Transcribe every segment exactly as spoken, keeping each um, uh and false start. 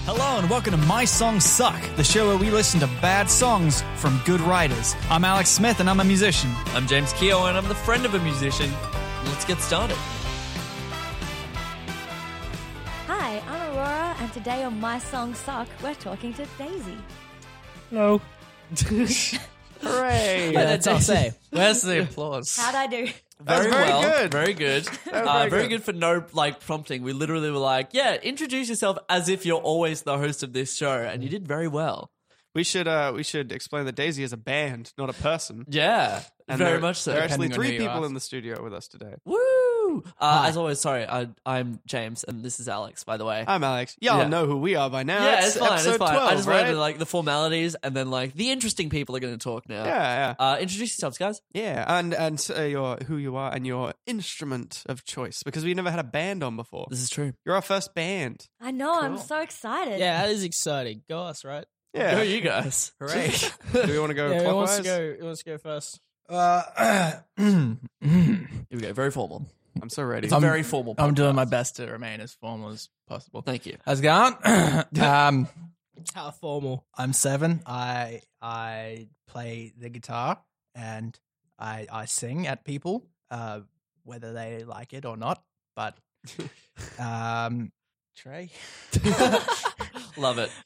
Hello and welcome to My Songs Suck, the show where we listen to bad songs from good writers. I'm Alex Smith and I'm a musician. I'm James Keogh and I'm the friend of a musician. Let's get started. Hi, I'm Aurora, and today on My Songs Suck, we're talking to Daisy. Hello. Hooray! Yeah, that's all say. Where's the applause? How'd I do? That was Very, very well, good. very good. very uh, very good. good for no like prompting. We literally were like, "Yeah, introduce yourself as if you're always the host of this show," and you did very well. We should uh we should explain that Daisy is a band, not a person. Yeah, And very there- much so. There are actually depending on three who you people ask. in the studio with us today. Woo! Uh, as always, sorry, I, I'm James, and this is Alex. By the way, I'm Alex. Y'all Yeah. know who we are by now. yeah, it's fine. episode It's fine. twelve, I just right? wanted to like the formalities, and then like the interesting people are going to talk now. Yeah, yeah, Uh, introduce yourselves, guys. yeah, and and uh, your who you are and your instrument of choice, because we never had a band on before. This is true. You're our first band. I know, I'm so excited. Yeah, that is exciting. Go us, right? Yeah. Who are you guys? Hooray. Do we want to go yeah, who wants clockwise? to go? Who wants to go first? Uh, Here we go. Very formal. I'm so ready. It's a very formal. I'm doing my podcast. best to remain as formal as possible. Thank you. How's it going? um, How formal. I'm seven. I I play the guitar and I I sing at people, uh, whether they like it or not. But um, Trey, Love it.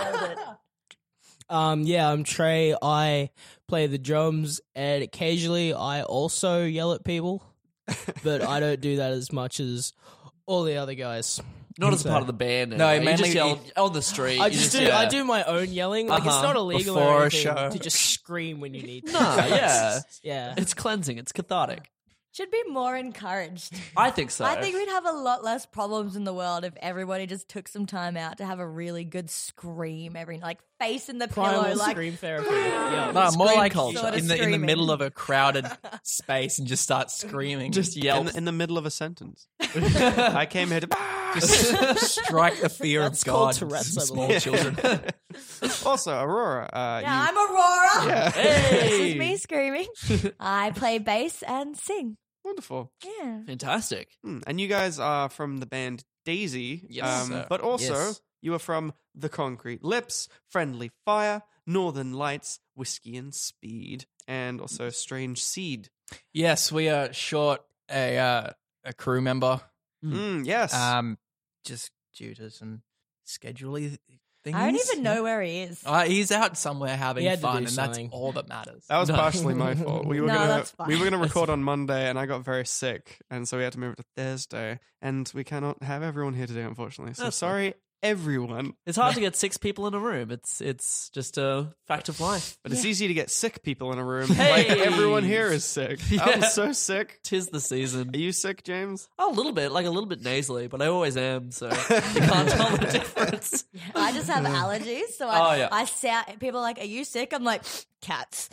Um, yeah, I'm Trey. I play the drums, and occasionally I also yell at people, but I don't do that as much as all the other guys. Not as a So- part of the band. No, anyway. you just mainly- yell on the street. I you just do. yeah. I do my own yelling. Like it's Uh-huh. not illegal Before or a anything show. to just scream when you need to. Nah, yeah. yeah. It's cleansing. It's cathartic. Should be more encouraged. I think so. I think we'd have a lot less problems in the world if everybody just took some time out to have a really good scream every like face in the Primal pillow, like scream therapy. Yeah. no, more Scream like culture. Sort of in the in the screaming. middle of a crowded space and just start screaming. just in, yell. the, in the middle of a sentence. I came here to. Just strike the fear That's of called God. Tourette's, in I small believe. children. Also, Aurora. Uh, yeah, you, I'm Aurora. yeah. This Hey, is me screaming. I play bass and sing. Wonderful. Yeah. fantastic. Hmm, And you guys are from the band Daisy. um, Yes, sir. But also, Yes. you are from The Concrete Lips, Friendly Fire, Northern Lights, Whiskey and Speed, and also Strange Seed. Yes, we are short a uh, a crew member. Mm, yes. Um, just due to some schedule things. I don't even know where he is. Uh, he's out somewhere having He had to fun, do and something. that's all that matters. that was No. partially my fault. We were No, gonna that's fine. we were gonna record on Monday, and I got very sick, and so we had to move it to Thursday, and we cannot have everyone here today, unfortunately. So That's sorry, everyone. It's hard to get six people in a room. It's it's just a fact of life. But it's easy to get sick people in a room. Hey! Like everyone here is sick. I'm Yeah. so sick. Tis the season. Are you sick, James? A little bit, like a little bit nasally, but I always am, so you can't tell the difference. I just have allergies, so I, Oh, yeah. I sound. People are like, "Are you sick?" I'm like, "Cats."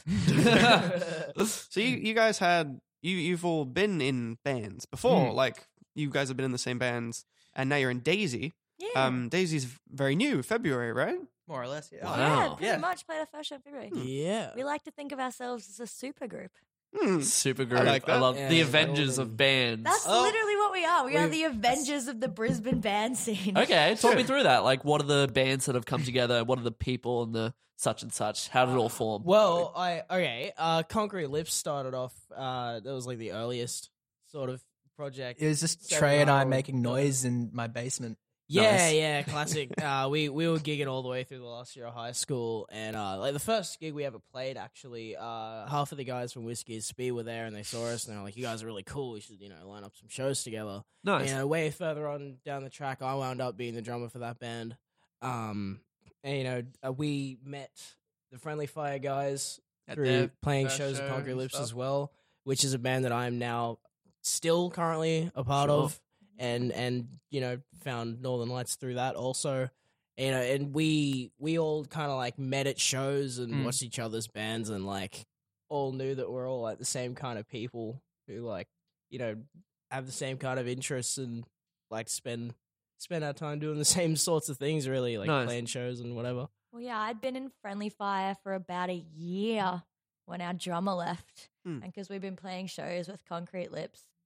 So you, you guys had you you've all been in bands before, Hmm. like you guys have been in the same bands, and now you're in Daisy. Yeah. Um, Daisy's very new, February, right? More or less, yeah. Wow. yeah, pretty Yeah. much played our first show in February. Yeah. We like to think of ourselves as a super group. Hmm. Super I group. I, like that. love Yeah, the yeah, Avengers totally. of bands. That's Oh. literally what we are. We are We've- the Avengers of the Brisbane band scene. Okay, talk me through that. Like, what are the bands that have come together? What are the people and the such and such? How did it all form? Well, I okay. Uh, Concrete Lips started off. Uh, that was like the earliest sort of project. It was just Seven Trey and I hour- making noise in my basement. Yeah, Nice. yeah, classic. uh, we we were gigging all the way through the last year of high school, and uh, like the first gig we ever played, actually, uh, half of the guys from Whiskey and Speed were there, and they saw us, and they were like, "You guys are really cool. We should, you know, line up some shows together." Nice. You know, way further on down the track, I wound up being the drummer for that band. Um, and you know, uh, we met the Friendly Fire guys At through their playing first shows at show Concrete and Lips stuff. as well, which is a band that I'm now still currently a part Sure. of, and and you know found Northern Lights through that also. You know, and we we all kind of like met at shows and Mm. watched each other's bands and like all knew that we're all like the same kind of people who like you know have the same kind of interests and like spend spend our time doing the same sorts of things really, like Nice. playing shows and whatever. Well, yeah, I'd been in Friendly Fire for about a year when our drummer left. Hmm. And because we've been playing shows with Concrete Lips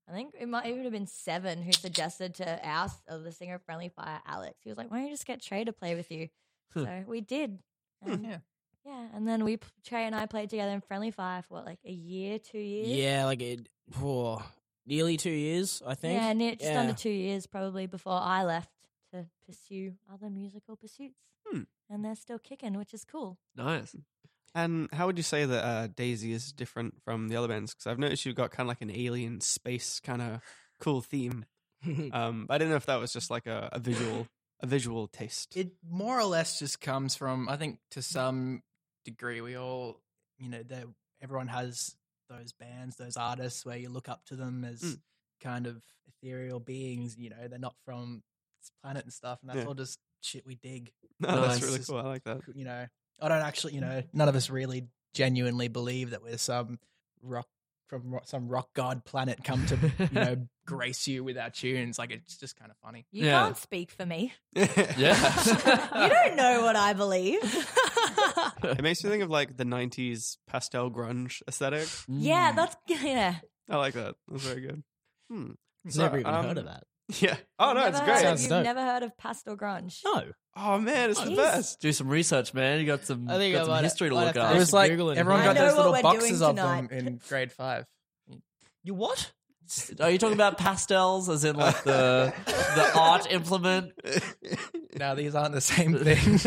I think it might even have been Seven who suggested to our uh, the singer of Friendly Fire, Alex. He was like, "Why don't you just get Trey to play with you?" So we did. And, Yeah. yeah, and then we Trey and I played together in Friendly Fire for what, like a year, two years. Yeah, like it, oh, nearly two years, I think. Yeah, near, just Yeah. under two years probably before I left to pursue other musical pursuits. Hmm. And they're still kicking, which is cool. Nice. And how would you say that uh, Daisy is different from the other bands? Because I've noticed you've got kind of like an alien space kind of cool theme. Um, I didn't know if that was just like a, a visual, a visual taste. It more or less just comes from, I think, to some degree, we all, you know, that everyone has those bands, those artists where you look up to them as Mm. kind of ethereal beings. You know, they're not from this planet and stuff, and that's Yeah. all just shit we dig. No, Nice. that's really It's cool. I like that. You know, I don't actually, you know, none of us really genuinely believe that we're some rock from ro- some rock god planet come to, you know, grace you with our tunes. Like, it's just kind of funny. You Yeah. can't speak for me. Yeah. You don't know what I believe. It makes me think of like the nineties pastel grunge aesthetic. Yeah, that's yeah. I like that. That's very good. Hmm. So, Never even um, heard of that. Yeah. Oh no, Never it's heard great. of- Sounds You've dope. never heard of pastel grunge? No. Oh man, it's the Jeez. best. Do some research, man. You got some, I think got I some might- history to might look have to up. It was like Google it everyone I got know those what little we're boxes doing of them tonight. in grade five. You what? Are you talking about pastels, as in like the the art implement? No, these aren't the same thing.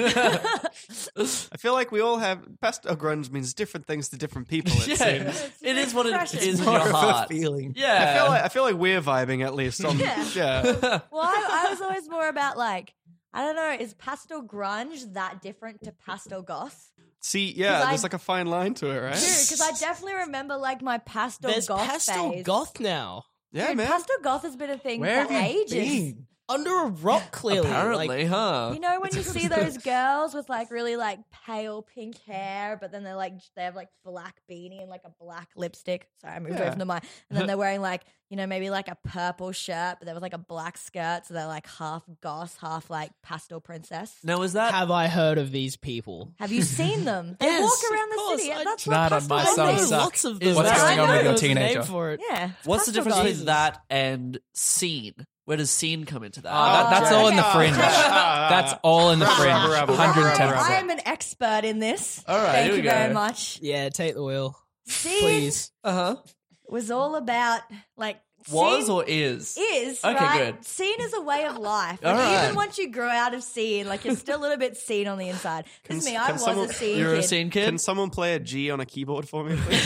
I feel like we all have pastel grunge means different things to different people. It Yeah, seems. it is what it Expression. is in More your of a heart. feeling. Yeah, I feel like I feel like we're vibing at least. On, Yeah. yeah. Well, I, I was always more about like, I don't know, is pastel grunge that different to pastel goth? See, yeah, 'Cause I- there's like a fine line to it, right? Dude, because I definitely remember like my pastel There's goth pastel phase. goth now. Yeah, Dude, man. pastel goth has been a thing Where for have you ages. been? Under a rock, clearly. apparently, Like, huh? You know when you see those girls with like really like pale pink hair, but then they're like they have like black beanie and like a black lipstick. Sorry, I moved away Yeah. from the mic. And then they're wearing like you know maybe like a purple shirt, but there was like a black skirt, so they're like half goth, half like pastel princess. Now is that have I heard of these people? Have you seen them? They Yes, walk around of the course. city. I- That's Tonight what on pastel My goth Son I know is. Suck. lots of Is them. that- What's going I on know with your there's a name teenager? for it. Yeah. what's the pastel difference goth. between that and scene? Where does scene come into that? Oh, that- that's all in the Ah, fringe. ah, That's all in the Rubber, fringe. rubber, rubber, one hundred ten I percent. am an expert in this. All right, Thank here you we very go. much. Yeah, take the wheel, Scene please. Uh huh. was all about like Was scene or is? is Okay, right. good. Scene is a way of life. All Like, right. Even once you grow out of scene, like you're still a little bit scene on the inside. Because Can- me, I can was someone- a scene You're kid. a scene kid. Can someone play a G on a keyboard for me, please?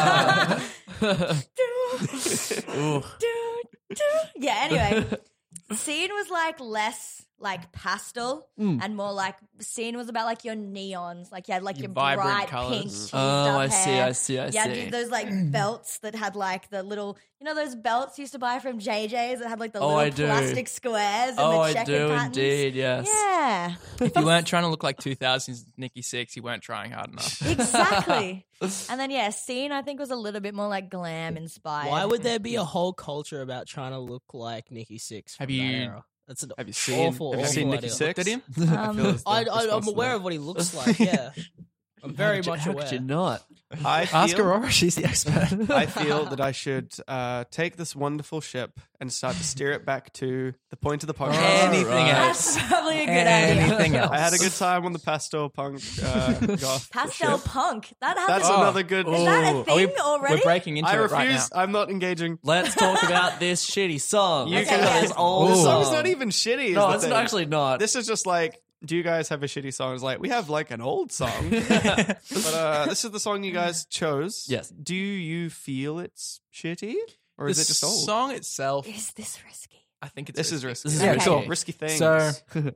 Ooh. Do, do. Yeah. Anyway, scene was like less like pastel Hmm. and more like scene was about like your neons, like you had like Your your, vibrant bright colours. pink. cheesed Oh, up I see, hair. I see, I You had see. those like belts that had like the little, you know, those belts you used to buy from J J's that had like the Oh, little I do. plastic squares and Oh, the I checkered do patterns. indeed. Yes. Yeah, If you weren't trying to look like two thousands Nikki Six, you weren't trying hard enough. exactly. And then yeah, scene I think was a little bit more like glam inspired. Why would there be a whole culture about trying to look like Nikki Six? Have from that you- era? That's an Have you seen? awful, have you awful seen Nikki idea. Six? Looked at him? Um, feel as the I, I, I'm response to aware that. of what he looks like. Yeah, I'm very How could much you- aware. How could you not? I Ask feel, Aurora, she's the expert. I feel that I should uh, take this wonderful ship and start to steer it back to the point of the podcast. Anything right. else? That's probably a good idea. Anything else? I had a good time on the pastel punk uh, goth Pastel ship. punk. That has That's a, another good. Is that a Are thing we, already? We're breaking into I it right now. refuse. I'm not engaging. Let's talk about this shitty song. You Let's can- talk about this old This Ooh. song's song. not even shitty. is No, the it's thing. actually not. This is just like, do you guys have a shitty song? It's like, we have like an old song. But uh, this is the song you guys chose. Yes. Do you feel it's shitty? Or The is it just old? song itself, Is this risky? I think it's This is risky. risky. This is Yeah, risky. cool. Risky things. So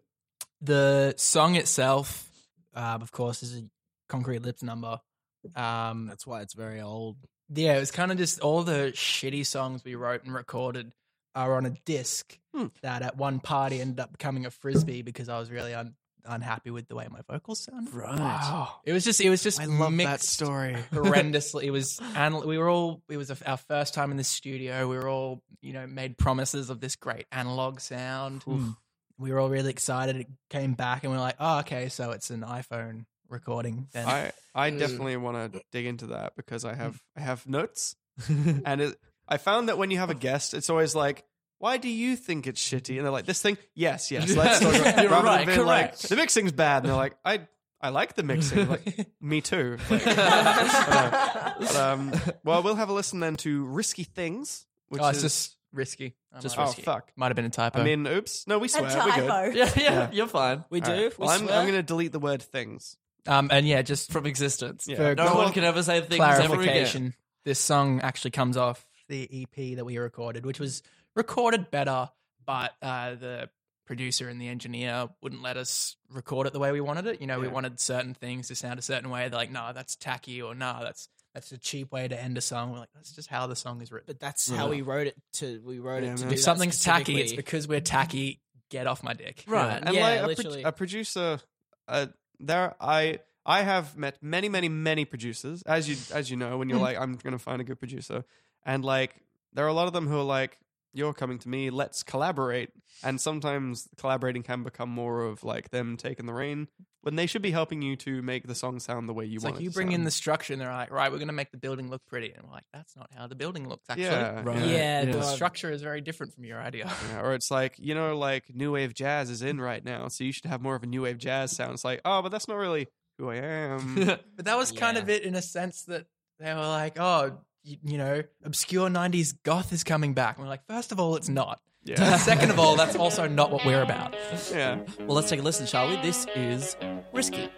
the song itself, um, of course, is a Concrete Lips number. Um, That's why it's very old. yeah, it was kind of just all the shitty songs we wrote and recorded are on a disc Hmm. that at one party ended up becoming a frisbee because I was really un- unhappy with the way my vocals sounded. Right. It was just, it was just I love that mixed story. horrendously. It was, and we were all, it was our first time in the studio. We were all, you know, made promises of this great analog sound. We were all really excited. It came back and we were like, oh, okay, so it's an iPhone recording. Then I, I Mm. definitely want to dig into that because I have I have notes and it I found that when you have a guest, it's always like, why do you think it's shitty? And they're like, this thing, yes, yes. Let's talk about it. You're Rather than right, being like, correct. the mixing's bad. And they're like, I I like the mixing. Like, me too. Like, but, uh, but, um, well, we'll have a listen then to Risky Things, which Oh, is it's just risky. Just oh risky. fuck. Might have been a typo. I mean, oops. No, we A swear. We're typo. good. Yeah, yeah, Yeah. you're fine. We do. All right. We Well, I'm, swear. I'm going to delete the word things. um, and yeah, just From existence. Yeah. for No Well, one can ever say things ever again. clarification, this song actually comes off the E P that we recorded, which was recorded better, but uh, the producer and the engineer wouldn't let us record it the way we wanted it. You know, we Yeah. wanted certain things to sound a certain way. They're like, no, that's tacky, or no, that's that's a cheap way to end a song. We're like, that's just how the song is written. But that's how we wrote it. To we wrote Yeah, it to man. do If that something's tacky, it's specifically. because we're tacky. Get off my dick. Right. And Yeah, like a, pro- literally. a producer, uh, there I I have met many many many producers, as you as you know, when you're like, I'm going to find a good producer, and like there are a lot of them who are like, you're coming to me, let's collaborate, and sometimes collaborating can become more of like them taking the reign when they should be helping you to make the song sound the way you It's want. like it you to bring in sound. the structure, and they're like, right, we're going to make the building look pretty, and we're like, that's not how the building looks. Actually, Yeah, Right. yeah. Yeah, the God. structure is very different from your idea. Yeah, or it's like, you know, like new wave jazz is in right now, so you should have more of a new wave jazz sound. It's like, oh, but that's not really who I am. But that was kind Yeah. of it in a sense that they were like, oh, you, you know, obscure nineties goth is coming back. And we're like, first of all, it's not. Yeah. Second of all, that's also not what we're about. Yeah. Well, let's take a listen, shall we? This is Risky.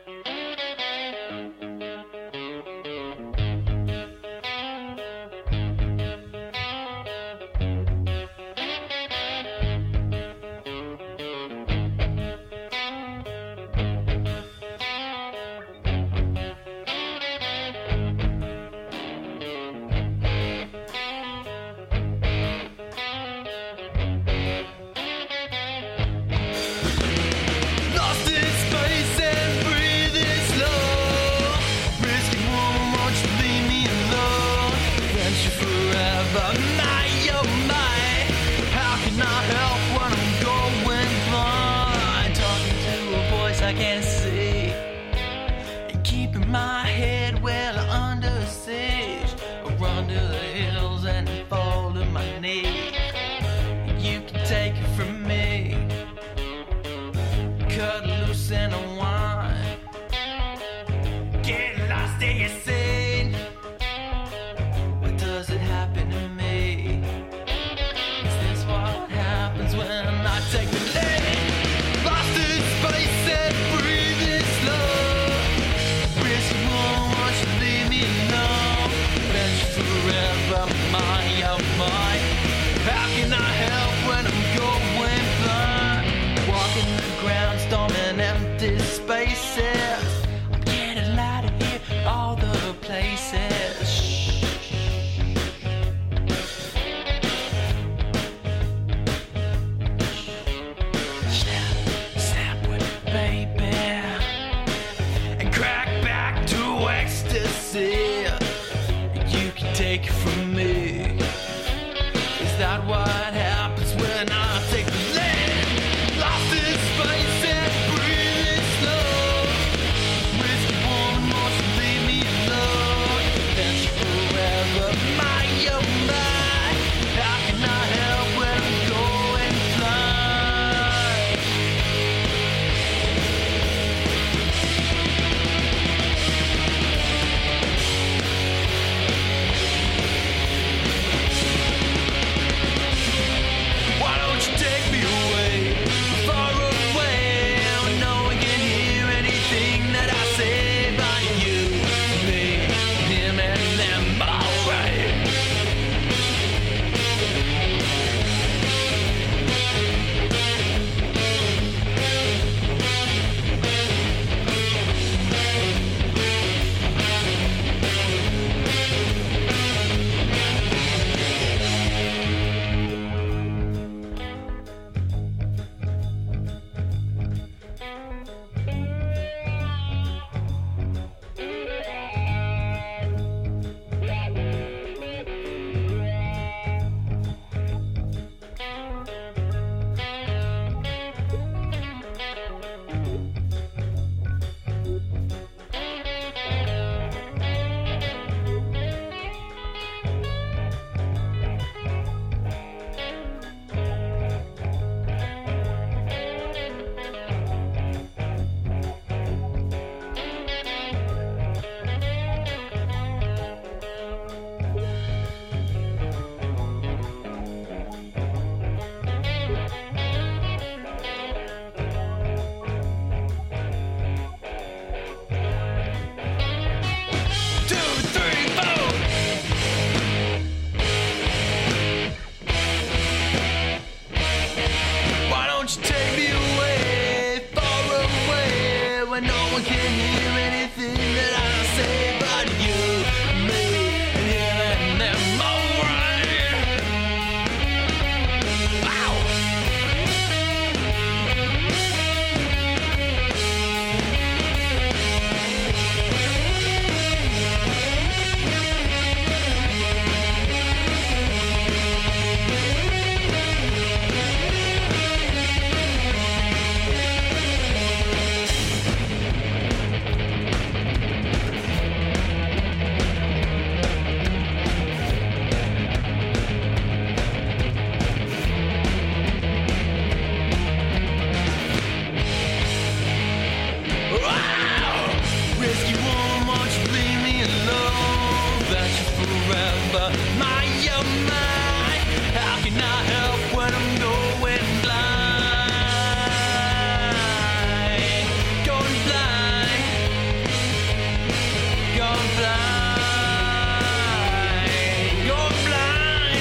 Lost in space and breathing slow. Risky woman, won't you leave me alone? Adventure forever, my oh my. How can I help when I'm going blind? Talking to a voice I can't see, and keeping my head well under siege, or under the hills and fall to my knees. You can take it from me. Cut loose and unwind. Get lost in your scene. What does it happen to me? Is this what happens when I take the lead? Lost in space and breathing slow. Risky woman, won't you leave me alone? Adventure forever, my oh my. How can I help when I'm going blind? Walking the ground, storming empty spaces. I'm getting out of here, all the places. Shh. Snap, snap with it, baby, and crack back to ecstasy. You can take it from me. Is that what happens when I take the lead? Lost in space and breathing slow. Risky woman, won't you leave me alone? Adventure forever, my oh my. How can I help when I'm going blind? one can hear anything that I say but you, me, and hearing them alright. Ow! Risky woman, won't you leave me alone? That you forever, my, oh my. How can I help when I'm going blind? Going blind. Going blind. Going blind.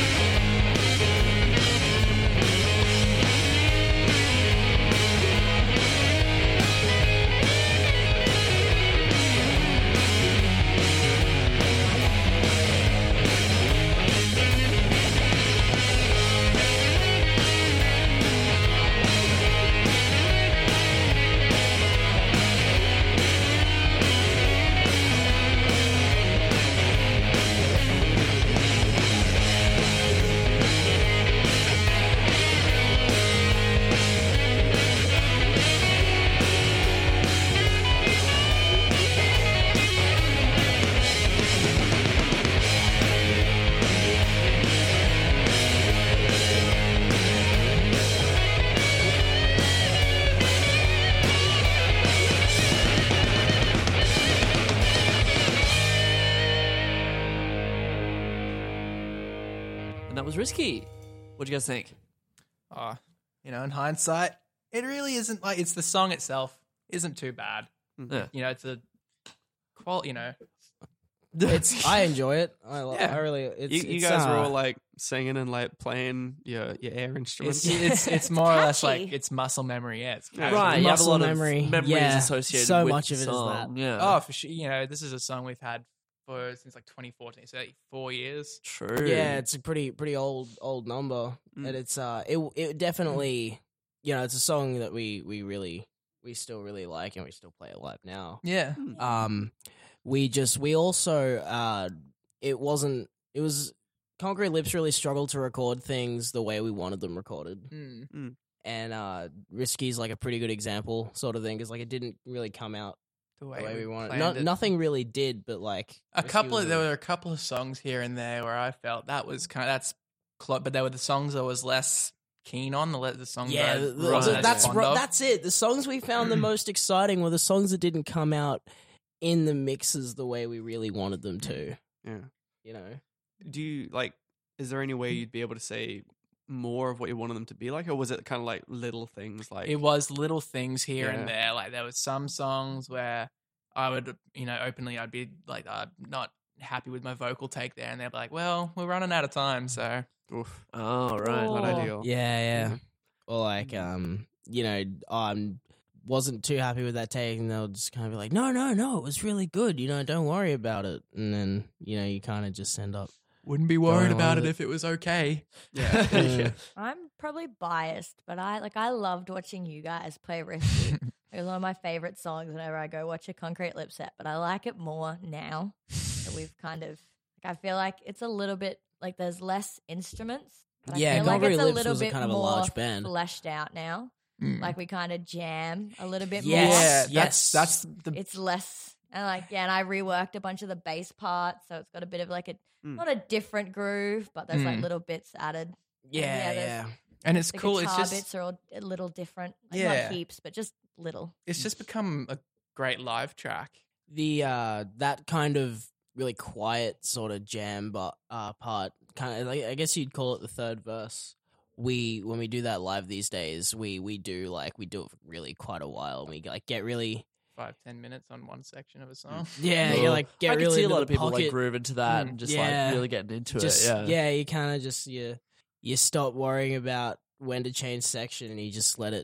And that was Risky. What'd you guys think? Oh, you know, in hindsight, it really isn't like it's the song itself isn't too bad. Yeah. You know, it's a qual. You know, It's I enjoy it. I, lo- Yeah. I really. It's, You, you it's, guys were uh, all like singing and like playing your your air instruments. it's it's it's more or less catchy. like it's muscle memory. Yeah, it's Yeah. catchy. Right, you have a muscle lot memory. of memories Yeah, associated so with much the of it is song. that. Yeah. Oh, for sure. You know, this is a song we've had for since like twenty fourteen, so like four years. True. Yeah, it's a pretty pretty old old number, Mm. and it's uh it it definitely you know it's a song that we we really we still really like and we still play it live now. Yeah. Um, we just we also uh it wasn't it was Concrete Lips really struggled to record things the way we wanted them recorded, Mm. and uh Risky's like a pretty good example sort of thing because like it didn't really come out The the way, way we wanted. planned No, it. nothing really did, but like A Risky couple was of a- there were a couple of songs here and there where I felt that was kind of that's close, but there were the songs I was less keen on. The le- the songs Yeah, I the- the- wasn't the- as that's fond ri- of. that's it. The songs we found the most exciting were the songs that didn't come out in the mixes the way we really wanted them to. Yeah. You know, Do you like? Is there any way you'd be able to say more of what you wanted them to be like, or was it kind of like little things like? It was little things here Yeah. and there. Like there was some songs where I would, you know, openly I'd be like, I'm not happy with my vocal take there, and they'd be like, "Well, we're running out of time, so." Oof, Oh, right. not Oh. ideal. yeah, yeah. Mhm. Or like, um, you know, um, wasn't too happy with that take, and they'll just kind of be like, "No, no, no, it was really good. You know, don't worry about it." And then you know, you kind of just end up. Wouldn't be worried Going about on it with if it was okay. Yeah. Yeah. I'm probably biased, but I like I loved watching you guys play Risky. It was one of my favorite songs whenever I go watch a Concrete Lip set, but I like it more now that we've kind of like I feel like it's a little bit like there's less instruments. But I Yeah, feel like Concrete it's a Lips little was a bit kind of a more large band. fleshed out now. Mm. Like we kind of jam a little bit Yes. more. yeah, yes. that's that's the It's less and like yeah, and I reworked a bunch of the bass parts, so it's got a bit of like a Mm. not a different groove, but there's like Mm. little bits added. Yeah, yeah, there's- yeah. and it's The cool. It's guitar just bits are all a little different. Like Yeah. not heaps, but just little. it's just become a great live track. The uh that kind of really quiet sort of jam but uh part kind of like I guess you'd call it the third verse. We when we do that live these days, we we do like we do it for really quite a while and we like get really Five ten minutes on one section of a song. yeah, you like get I really can see a into lot the of people pocket. like groove into that Mm, and just yeah. like really getting into just it. Yeah. you kind of just you you stop worrying about when to change section and you just let it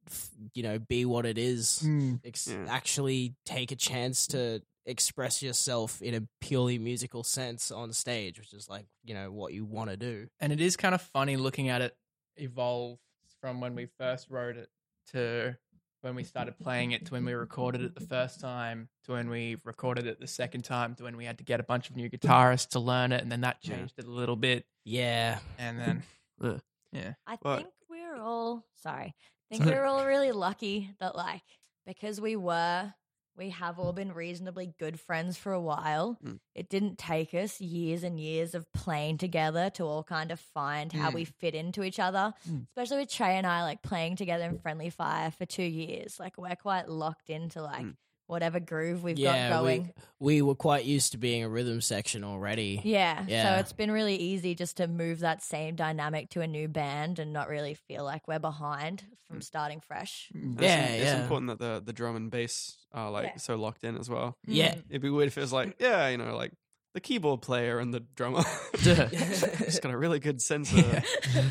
f- you know, be what it is. Mm. Ex- Yeah. Actually take a chance to express yourself in a purely musical sense on stage, which is like, you know, what you want to do. And it is kind of funny looking at it evolve from when we first wrote it to when we started playing it to when we recorded it the first time to when we recorded it the second time to when we had to get a bunch of new guitarists to learn it, and then that Yeah. changed it a little bit, Yeah. and then Yeah. yeah, I Well- think we're all sorry. I think we're all really lucky that like because we were we have all been reasonably good friends for a while. Mm. It didn't take us years and years of playing together to all kind of find how we fit into each other. Mm. Especially with Trey and I like playing together in Friendly Fire for two years. Like we're quite locked into like Mm. whatever groove we've Yeah, got we- going. We were quite used to being a rhythm section already. Yeah. Yeah. So it's been really easy just to move that same dynamic to a new band and not really feel like we're behind from starting fresh. And Yeah, it's, it's yeah. important that the the drum and bass are like Yeah. so locked in as well. Yeah. It'd be weird if it was like, yeah, you know, like the keyboard player and the drummer. It's got a really good sense of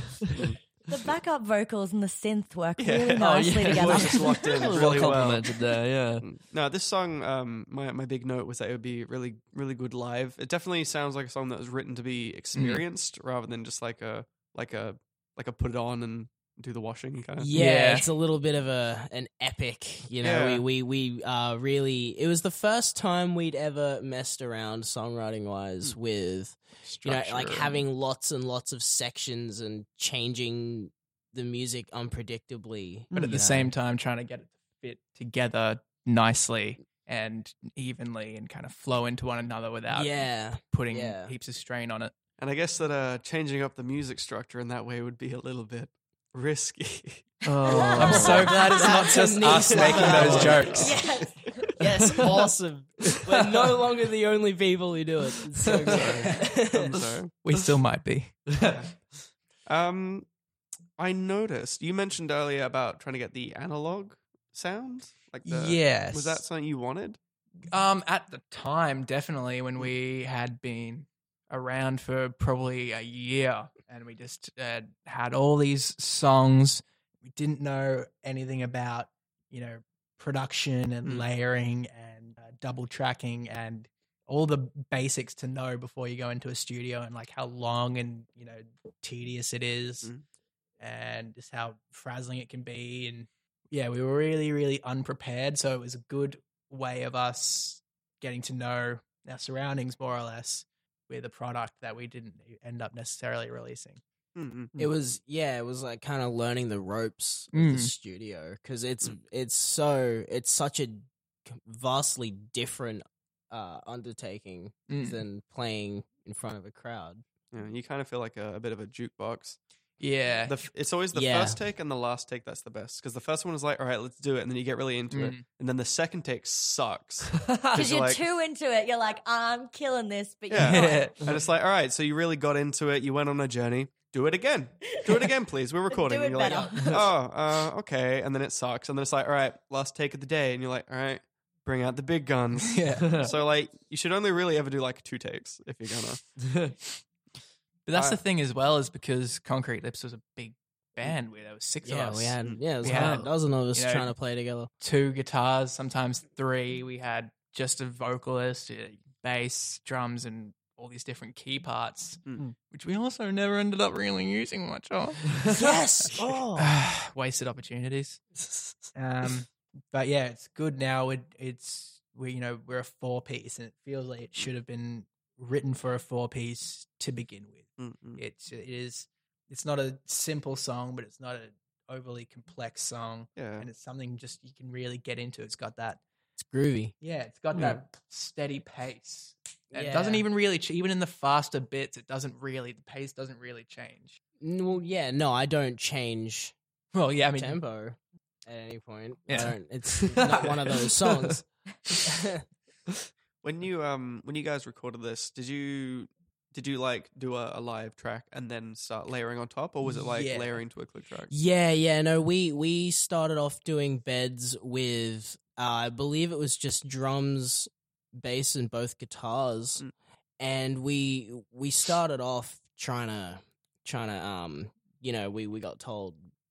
The backup vocals and the synth work Yeah. really Oh, nosely yeah. together. Voice is locked in well really well. complimented there, yeah. No, this song, um, my my big note was that it would be really, really good live. It definitely sounds like a song that was written to be experienced rather than just like a like a like a put it on and do the washing kind of. Yeah, Yeah. it's a little bit of a an epic, you know. Yeah. We we we uh really it was the first time we'd ever messed around songwriting wise with you know like Structure. having lots and lots of sections and changing the music unpredictably. but at you the know. same time trying to get it to fit together nicely and evenly and kind of flow into one another without yeah, putting yeah. heaps of strain on it. And I guess that uh, changing up the music structure in that way would be a little bit risky. Oh, I'm so glad it's not That's just a neat us making one. those jokes. Yes. Yes, awesome. We're no longer the only people who do it. It's so I'm good. sorry. We still might be. Um, I noticed you mentioned earlier about trying to get the analog sound. Like the, Yes. was that something you wanted? Um, at the time, definitely when we had been around for probably a year, and we just uh, had all these songs. We didn't know anything about, you know, production and Mm. layering and uh, double tracking and all the basics to know before you go into a studio, and like how long and, you know, tedious it is, Mm. and just how frazzling it can be. And yeah, we were really, really unprepared. So it was a good way of us getting to know our surroundings more or less with a product that we didn't end up necessarily releasing. Mm-mm. It was yeah, it was like kind of learning the ropes of Mm. the studio because it's Mm. it's so it's such a vastly different uh, undertaking Mm. than playing in front of a crowd. Yeah, you kind of feel like a, a bit of a jukebox. Yeah. The, f- it's always the Yeah. first take and the last take that's the best because the first one is like, all right, let's do it, and then you get really into it, Mm. and then the second take sucks. Because you're like- too into it. You're like, I'm killing this, but you're Yeah. not. And it's like, all right, so you really got into it, you went on a journey. Do it again. Do it again, please. We're recording. Do and it you're better. like, oh, uh, okay. And then it sucks. And then it's like, all right, last take of the day. And you're like, all right, bring out the big guns. Yeah. So, like, you should only really ever do like two takes if you're gonna. But that's I- the thing as well, is because Concrete Lips was a big band. We, there was six Yeah, of us. we had yeah, it was We half had, a dozen of us you know, trying to play together. two guitars, sometimes three. We had just a vocalist, uh, bass, drums, and all these different key parts, Mm. which we also never ended up really using much of. Yes. Oh. Wasted opportunities. Um, but yeah, it's good now. It, it's we, you know, we're a four piece, and it feels like it should have been written for a four piece to begin with. Mm-mm. It's it is it's not a simple song, but it's not an overly complex song, Yeah. and it's something just you can really get into. It's got that It's groovy. yeah, it's got Yeah. that steady pace. And It Yeah. doesn't even really, ch- even in the faster bits, it doesn't really, the pace doesn't really change. N- Well, yeah, no, I don't change Well, yeah, I mean, tempo at any point. I Yeah. don't, it's not one of those songs. When you um when you guys recorded this, did you did you like do a, a live track and then start layering on top, or was it like Yeah. layering to a click track? Yeah, yeah, no, we we started off doing beds with uh, I believe it was just drums, bass, and both guitars, Mm. and we we started off trying to trying to um you know we we got told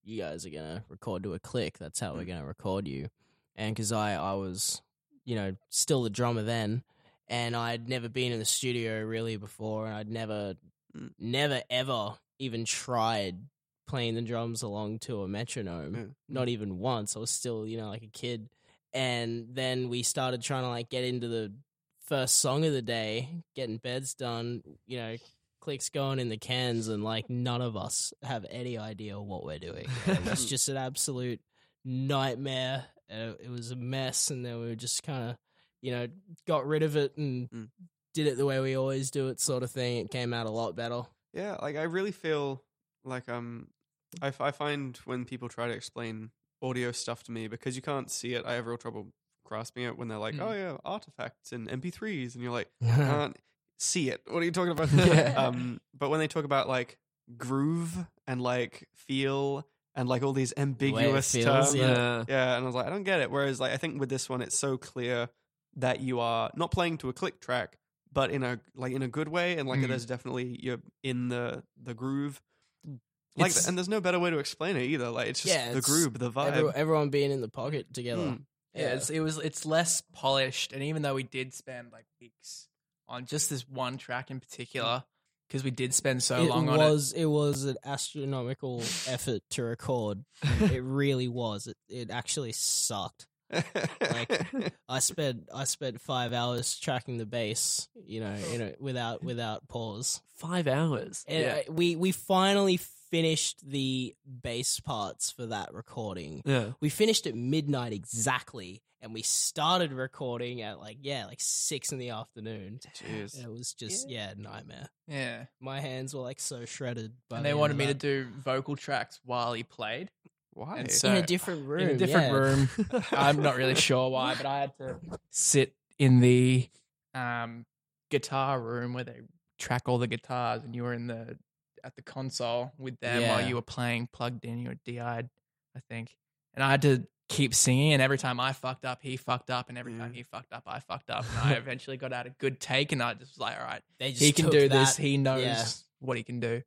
you guys are gonna record to a click. That's how we're gonna record you. And because I I was, you know, still the drummer then, and I'd never been in the studio really before, and I'd never, Mm. never ever even tried playing the drums along to a metronome. Yeah. Not even once. I was still, you know, like a kid. And then we started trying to like get into the first song of the day, getting beds done, you know, clicks going in the cans, and like none of us have any idea what we're doing. And it's just an absolute nightmare. Uh, it was a mess, and then we were just kind of, you know, got rid of it and Mm. did it the way we always do it, sort of thing. It came out a lot better. Yeah, like I really feel like um, I, f- I find when people try to explain audio stuff to me, because you can't see it, I have real trouble grasping it when they're like, Mm. "Oh yeah, artifacts and M P threes," and you're like, "I can't see it. What are you talking about?" Yeah. Um, but when they talk about like groove and like feel and like all these ambiguous feels, terms, yeah. Yeah. yeah, and I was like, I don't get it. Whereas like I think with this one, it's so clear that you are not playing to a click track, but in a like in a good way, and like Mm. there's definitely you're in the the groove. Like, It's- and there's no better way to explain it either. Like, it's just Yeah, the it's groove, the vibe. Every, everyone being in the pocket together. Mm. Yeah, it's, it was it's less polished, and even though we did spend like weeks on just this one track in particular, because we did spend so it long on was it. was an astronomical effort to record. It really was. It it actually sucked. Like, I spent I spent five hours tracking the bass, you know, you know, without without pause. Five hours. And Yeah. uh, we we finally finished the bass parts for that recording. Yeah. We finished at midnight exactly, and we started recording at like yeah, like six in the afternoon. Jeez. It was just yeah, nightmare. it. Yeah, My hands were like so shredded. By and the they end wanted of me to that. do vocal tracks while he played. Why? And so- in a different room. in a different yeah. room. I'm not really sure why, but I had to sit in the um, guitar room where they track all the guitars, and you were in the at the console with them while Yeah. you were playing, plugged in. You were D I'd, I think, and I had to keep singing. And every time I fucked up, he fucked up, and every time Yeah. he fucked up, I fucked up. And I eventually got out a good take, and I just was like, all right, They just he can took do that. this. He knows Yeah. what he can do.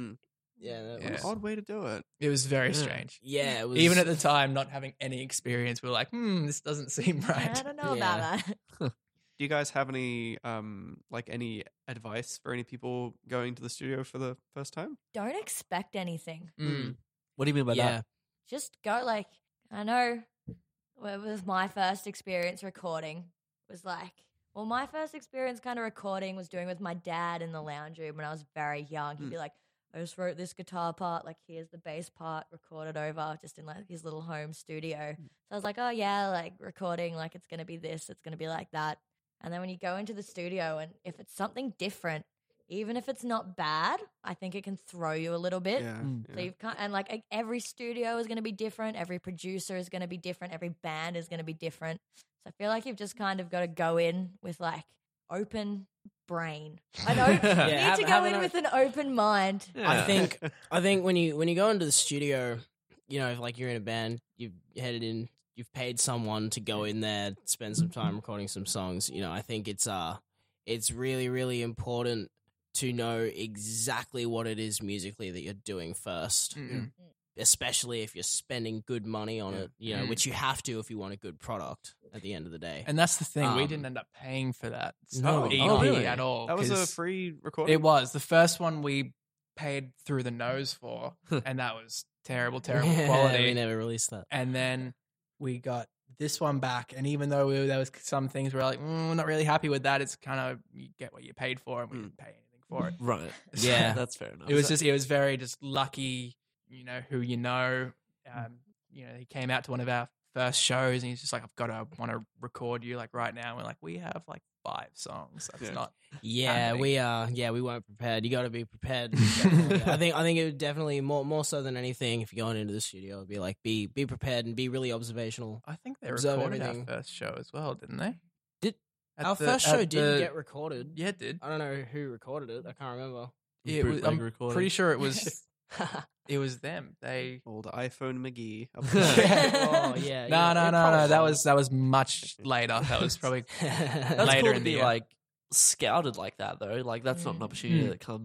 Yeah, that Yeah. was, Odd way to do it. It was very Yeah. strange. yeah. It was Even at the time, not having any experience, we were like, hmm, this doesn't seem right. I don't know Yeah. about that. Do you guys have any um like any advice for any people going to the studio for the first time? Don't expect anything. Mm. What do you mean by yeah. that? Just go like I know well, it was my first experience recording was like well my first experience kind of recording was doing with my dad in the lounge room when I was very young. He'd Mm. be like, I just wrote this guitar part, like here's the bass part recorded over just in like his little home studio. So I was like, oh yeah, like recording, like it's gonna be this, it's gonna be like that. And then when you go into the studio and if it's something different, even if it's not bad, I think it can throw you a little bit. Yeah. Mm. So you've got, and like e- every studio is going to be different. Every producer is going to be different. Every band is going to be different. So I feel like you've just kind of got to go in with like open brain. I know you Yeah, need have- to have go an in o- with an open mind. I think I think when you when you go into the studio, you know, if like you're in a band, you've headed in, you've paid someone to go in there, spend some time recording some songs. You know, I think it's uh, it's really really important to know exactly what it is musically that you're doing first. Mm-mm. Especially if you're spending good money on Yeah. it, you know, Mm. which you have to if you want a good product at the end of the day. And that's the thing. we Um, didn't end up paying for that No. E P Oh, really? at all. That was a 'cause free recording. It was. The first one we paid through the nose for, and that was terrible, terrible Yeah, quality. we never released that. And then we got this one back, and even though we, there was some things we were like, mm, we're not really happy with that, it's kind of you get what you paid for, and we Mm. didn't pay anything for it. Right. Yeah. That's fair enough. It was just, it was very just lucky, you know, who you know. Um, you know, he came out to one of our first shows, and he's just like, I've got to want to record you like right now. And we're like, we have like five songs. That's Yeah. not. Yeah, happening. we uh yeah, we weren't prepared. You got to be prepared. Definitely. I think I think it would definitely more more so than anything if you're going into the studio, it'd be like be be prepared and be really observational. I think they Observe recorded everything. our first show as well, didn't they? Did- At Our the- first at show didn't the- get recorded. Yeah, it did. I don't know who recorded it. I can't remember. Yeah, it was, Bootleg I'm recording. pretty sure it was it was them. They Old iPhone McGee. up oh there. yeah. no, yeah, no, it no, probably no. That was that was much later. That was probably That's later cool to in the be year. like scouted like that though. Like that's not an Mm. opportunity Mm. that comes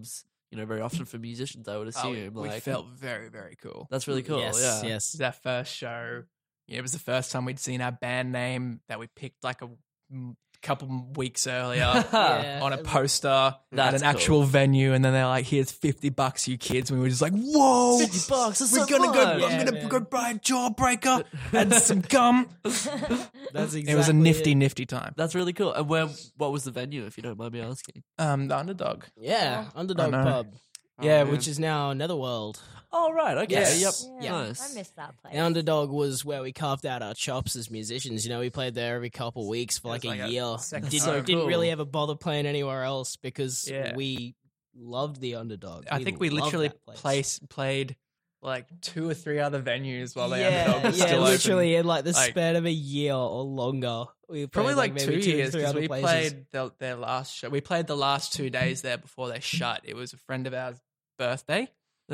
you know, very often for musicians. I would Oh, assume. we, we like, felt very, very cool. that's really cool. yes, yeah. It yes. was our first show. Yeah, it was the first time we'd seen our band name that we picked like a mm, couple weeks earlier Yeah. on a poster at That's an actual venue, and then they're like, "Here's fifty bucks, you kids." And we were just like, "Whoa, fifty bucks, that's We're so gonna go. much." I'm Yeah, gonna man. go buy a jawbreaker and some gum." That's exactly It was a nifty, it. nifty time. That's really cool. And where? What was the venue, if you don't mind me asking? Um, the Underdog. Yeah, Underdog know. Pub. Oh, yeah, man. which is now Netherworld. Oh, right. Okay. Yes. Yep. Yeah, Nice. I missed that place. The Underdog was where we carved out our chops as musicians. You know, we played there every couple of weeks for It like was a like a year. second Didn't, home. didn't Cool. really ever bother playing anywhere else because Yeah. we loved the Underdog. I think we loved literally that place. place, played like two or three other venues while the yeah, Underdog was yeah, still literally in like the Like- span of a year or longer. We played, Probably like, maybe two or years three because other we places. played the, their last show. We played the last two days there before they shut. It was a friend of ours' birthday,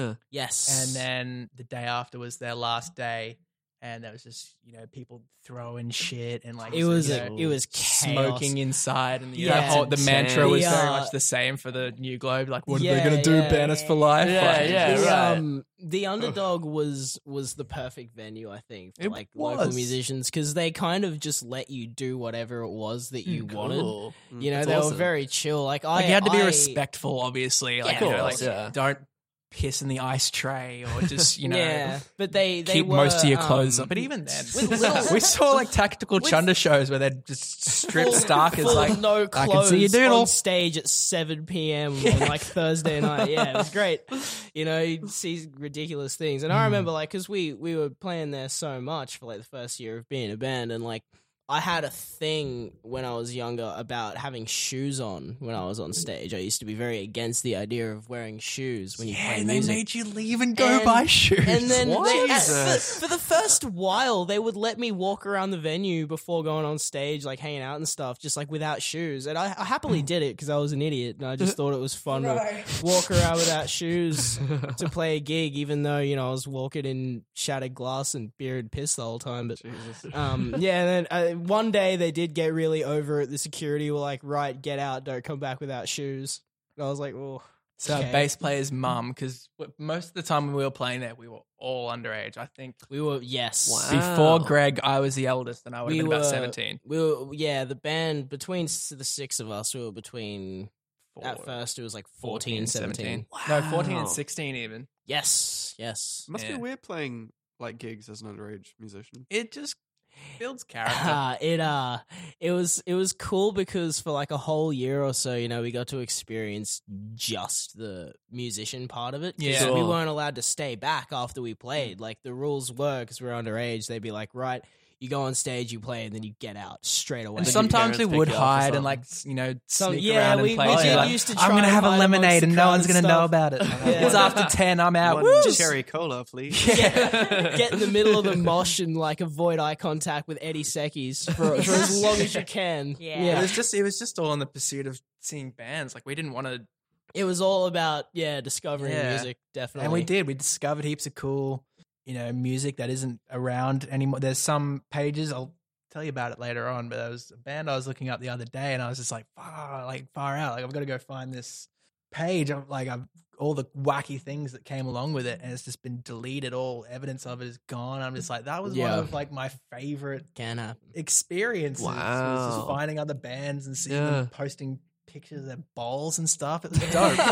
Yes, and then the day after was their last day, and there was just you know people throwing shit and like it was you a, know, it was chaos. smoking inside, and the, Yeah. that whole, the mantra was The, very uh, much the same for the New Globe. Like, what are Yeah, they going to do? yeah. Ban us for life? Yeah, Like, yeah, the, right. um, the Underdog was was the perfect venue, I think, for It like local was. musicians because they kind of just let you do whatever it was that you wanted. Cool. You know, That's they awesome. were very chill. Like, Like I you had to be I- respectful, obviously. Like, Yeah, you of know, course, like yeah. don't piss in the ice tray or just you know. yeah, but they they Keep were, most of your clothes um, up. But even then, with little- we saw like tactical chunder shows where they'd just strip full- starkers full like, no I can clothes see you doodle. on stage at seven p.m. on like Thursday night. Yeah, it was great. You know, you'd see ridiculous things. And I remember like because we we were playing there so much for like the first year of being a band, and like I had a thing when I was younger about having shoes on when I was on stage. I used to be very against the idea of wearing shoes when you yeah, play and they music. made you leave and go And- buy shoes. And then What? they, at- Jesus. for, for the first while, they would let me walk around the venue before going on stage, like hanging out and stuff, just like without shoes. And I, I happily did it because I was an idiot and I just thought it was fun to walk around without shoes to play a gig, even though you know I was walking in shattered glass and beer and piss the whole time. But Jesus. um, yeah, and then uh, one day they did get really over it. The security were like, "Right, get out! Don't come back without shoes." And I was like, "Oh." So okay. our bass player's mum, because most of the time when we were playing there, we were all underage. I think We were yes. Wow. before Greg, I was the eldest, and I would have We been about were- seventeen. We were, yeah, the band between s- the six of us, we were between. Four- At first, it was like fourteen, seventeen. No, fourteen and Wow. sixteen even. Yes, yes. It must Yeah. be weird playing like gigs as an underage musician. It just builds character. Uh, it uh, it was it was cool because for like a whole year or so, you know, we got to experience just the musician part of it. 'Cause Yeah. we Sure. weren't allowed to stay back after we played. Like the rules were, because we were underage, they'd be like, right, you go on stage, you play, and then you get out straight away. And your sometimes we parents would pick you up or hide something. and like s- you know Some- sneak yeah, around we- and play. we and did be like, used to I'm try gonna and have a hide amongst lemonade the and no crowd one's and gonna know stuff. about it. Yeah. It's after ten. I'm out. One Woo! cherry cola, please. Get, get in the middle of the mosh and like avoid eye contact with Eddie Sekis for, for as long as you can. Yeah. It was just it was just all in the pursuit of seeing bands. Like we didn't want to, It was all about yeah discovering Yeah. music, definitely. and we did. We discovered heaps of cool, you know, music that isn't around anymore. There's some pages I'll tell you about it later on, but there was a band I was looking up the other day, and I was just like far, like far out. Like I've got to go find this page of like I've, all the wacky things that came along with it, and it's just been deleted. All evidence of it is gone. I'm just like that was Yeah. one of like my favorite Can happen. experiences. Was just Wow. finding other bands and seeing Yeah. them posting pictures of their balls and stuff. It was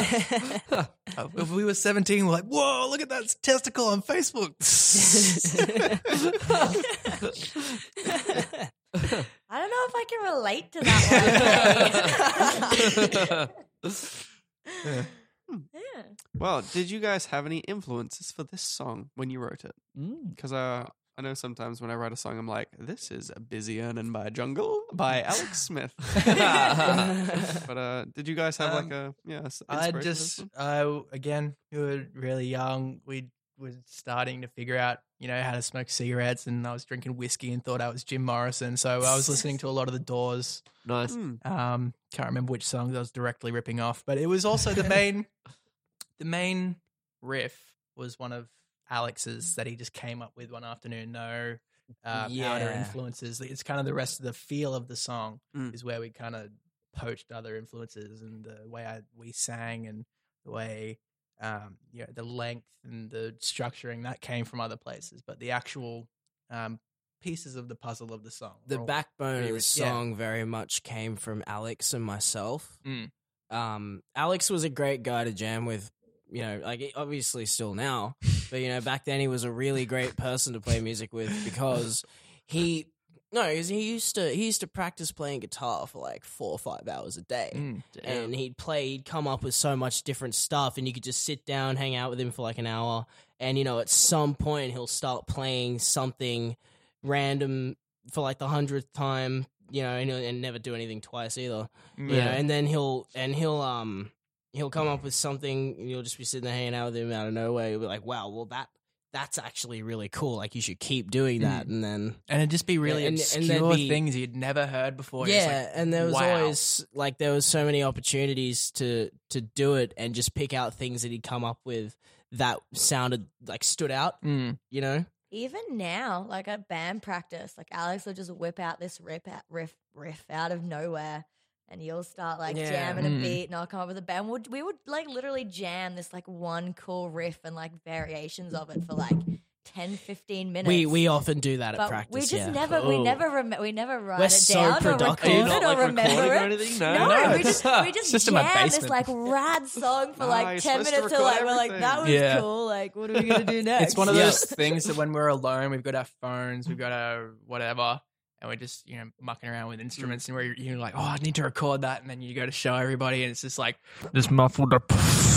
dope. Uh, if we were seventeen, we're like, whoa, look at that testicle on Facebook. I don't know if I can relate to that one. yeah. Well, did you guys have any influences for this song when you wrote it? Mm. Because uh, I know sometimes when I write a song, I'm like, this is a Busy Earnin' by Jungle by Alex Smith. But uh, did you guys have like a yeah? s- I inspiration for this just, one? I again, we were really young. We were starting to figure out, you know, how to smoke cigarettes, and I was drinking whiskey and thought I was Jim Morrison. So I was listening to a lot of the Doors. Nice. Hmm. Um, can't remember which songs I was directly ripping off, but it was also the main, the main riff was one of Alex's that he just came up with one afternoon. No uh, outer Yeah. influences. It's kind of the rest of the feel of the song Mm. is where we kind of poached other influences and the way I we sang and the way um, you know the length and the structuring that came from other places, but the actual um, pieces of the puzzle of the song. The were all backbone of pretty the rich. Yeah. song very much came from Alex and myself. Mm. Um, Alex was a great guy to jam with, you know, like obviously still now, but you know, back then he was a really great person to play music with because he, no, because he used to, he used to practice playing guitar for like four or five hours a day. Mm. And he'd play, he'd come up with so much different stuff, and you could just sit down, hang out with him for like an hour, and you know, at some point he'll start playing something random for like the hundredth time, you know, and, he'll, and never do anything twice either. You know, and then he'll and he'll um he'll come up with something, and you'll just be sitting there hanging out with him out of nowhere. You'll be like, wow, well that that's actually really cool. Like, you should keep doing that, and then And it'd just be really And- and there'd obscure be- things you'd never heard before. You're yeah, just like, and there was wow. always like there was so many opportunities to to do it and just pick out things that he'd come up with that sounded like stood out. Mm. You know, Even now, like at band practice, like Alex will just whip out this rip out, riff riff out of nowhere, and you'll start like Yeah. jamming a Mm. beat, and I'll come up with a band. We'd, we would like literally jam this like one cool riff and like variations of it for like ten, fifteen minutes. we we often do that at but practice. we just yeah. never, we Cool. never, rem- we never write We're it so down or productive. record Are you it not, or like, remember recording or it. anything? No, No, no, we it's- just we it's just just in my jam this basement. like rad song for Nah, like you're ten supposed to minutes till record like we're like that was everything. Yeah. cool. Like, what are we gonna do next? It's one of Yeah. those things that when we're alone, we've got our phones, we've got our whatever, and we're just, you know, mucking around with instruments, and we're you're like, oh, I need to record that, and then you go to show everybody, and it's just like this muffled, like,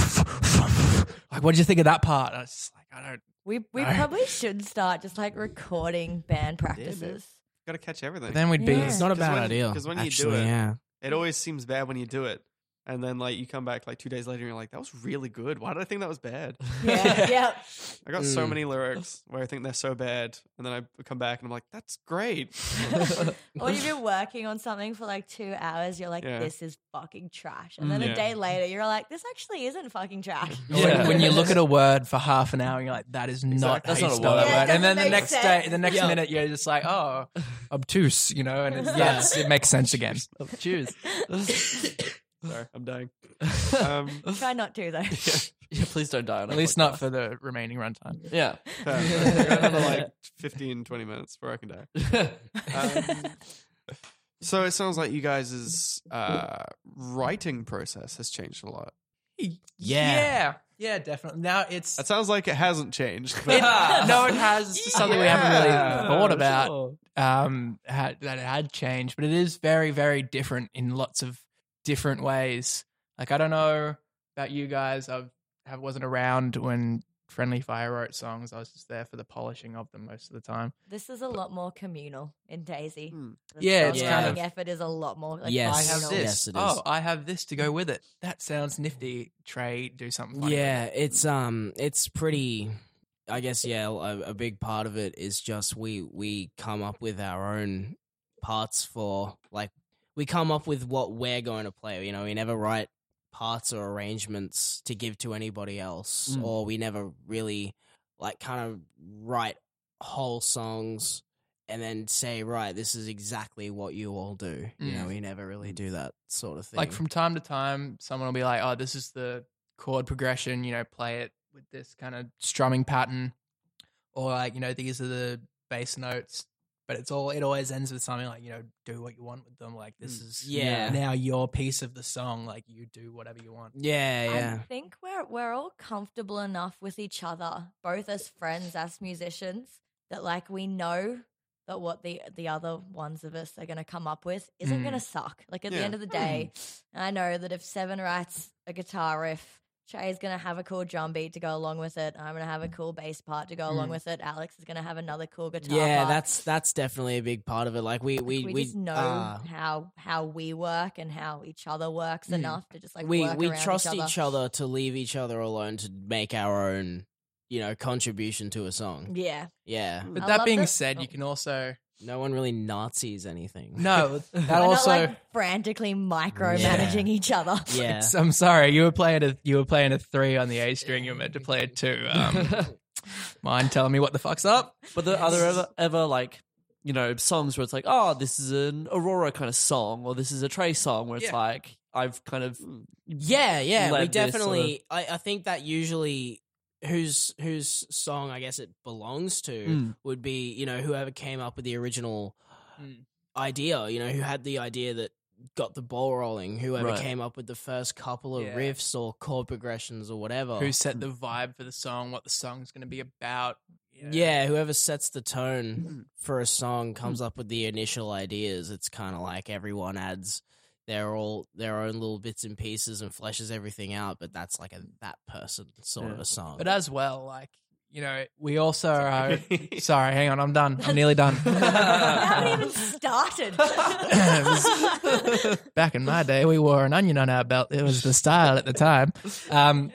what did you think of that part? And it's just like, I don't. We we No. probably should start just like recording band practices. Got to catch everything. Then we'd be. Yeah. It's not a 'Cause bad when- idea. 'cause when you do actually, it- yeah. It always seems bad when you do it, and then like you come back like two days later and you're like, that was really good. Why did I think that was bad? Yeah, yeah. I got so Mm. many lyrics where I think they're so bad, and then I come back and I'm like, that's great. Or you've been working on something for like two hours, you're like, Yeah. this is fucking trash. And then Mm. a Yeah. day later, you're like, this actually isn't fucking trash. When, when you look at a word for half an hour, you're like, that is not Exactly. how That's you not a spell word. that Yeah, it word. And then doesn't the make next day, sense. the next Yeah. minute, you're just like, oh, obtuse, you know, and it's, that's, it makes sense again. Cheers. Sorry, I'm dying. Um, Try not to, though. Yeah, please don't die on At least not for the remaining runtime. Yeah. I got another like fifteen, twenty minutes before I can die. Um, so it sounds like you guys' uh, writing process has changed a lot. Yeah. yeah, yeah, definitely. Now it's That sounds like it hasn't changed. It- But no, it has. It's just something we haven't really Yeah, thought about. Sure. Um, had, that it had changed, but it is very, very different in lots of different ways. Like, I don't know about you guys. I've, I wasn't around when Friendly Fire wrote songs. I was just there for the polishing of them most of the time. This is a lot more communal in Daisy. Hmm. The Yeah, it's kind songwriting of- effort is a lot more like Yes. I have communal. this. Yes, it is. Oh, I have this to go with it. That sounds nifty. Trey, do something funny. with Yeah, it. it's um, it's pretty. I guess yeah, a, a big part of it is just we we come up with our own parts for like we come up with what we're going to play. You know, we never write parts or arrangements to give to anybody else, Mm. or we never really like kind of write whole songs and then say, right, this is exactly what you all do. You know, Mm. we never really do that sort of thing. Like from time to time, someone will be like, "Oh, this is the chord progression. You know, play it with this kind of strumming pattern," or like, you know, these are the bass notes. But it's all. It always ends with something like, you know, do what you want with them. Like this is Yeah. now your piece of the song. Like you do whatever you want. yeah, yeah. I think we're we're all comfortable enough with each other, both as friends, as musicians, that like we know that what the the other ones of us are going to come up with isn't Mm. going to suck. Like at Yeah. the end of the day, I know that if Seven writes a guitar riff, Trey's going to have a cool drum beat to go along with it. I'm going to have a cool bass part to go along Mm. with it. Alex is going to have another cool guitar Yeah, part. that's that's definitely a big part of it. Like we we we, we, just know uh, how how we work and how each other works Mm. enough to just like we work we around trust each other. each other to leave each other alone to make our own, you know, contribution to a song. Yeah. Yeah, But I that love being that- said, oh. you can also no one really Nazis anything. no. That We're also. not like frantically micromanaging each other. yeah, It's- I'm sorry, you were playing a you were playing a three on the A string. You were meant to play a two. Um, mind telling me what the fuck's up? But the, are there ever, ever like you know, songs where it's like, oh, this is an Aurora kind of song, or this is a Trey song, where it's Yeah. like I've kind of Yeah, yeah, we led this definitely. I, I think that usually whose whose song I guess it belongs to Mm. would be, you know, whoever came up with the original Mm. idea. You know, who had the idea that got the ball rolling. Whoever Right. came up with the first couple of Yeah. riffs or chord progressions or whatever. Who set the vibe for the song? What the song's going to be about? you know? Yeah, whoever sets the tone for a song comes up with the initial ideas. It's kind of like everyone adds their all their own little bits and pieces and fleshes everything out, but that's like a that person sort of Yeah. a song. But as well, like, you know, we also are. Sorry, hang on, I'm done. I'm nearly done. I haven't even started. It was- back in my day, we wore an onion on our belt. It was the style at the time. Um,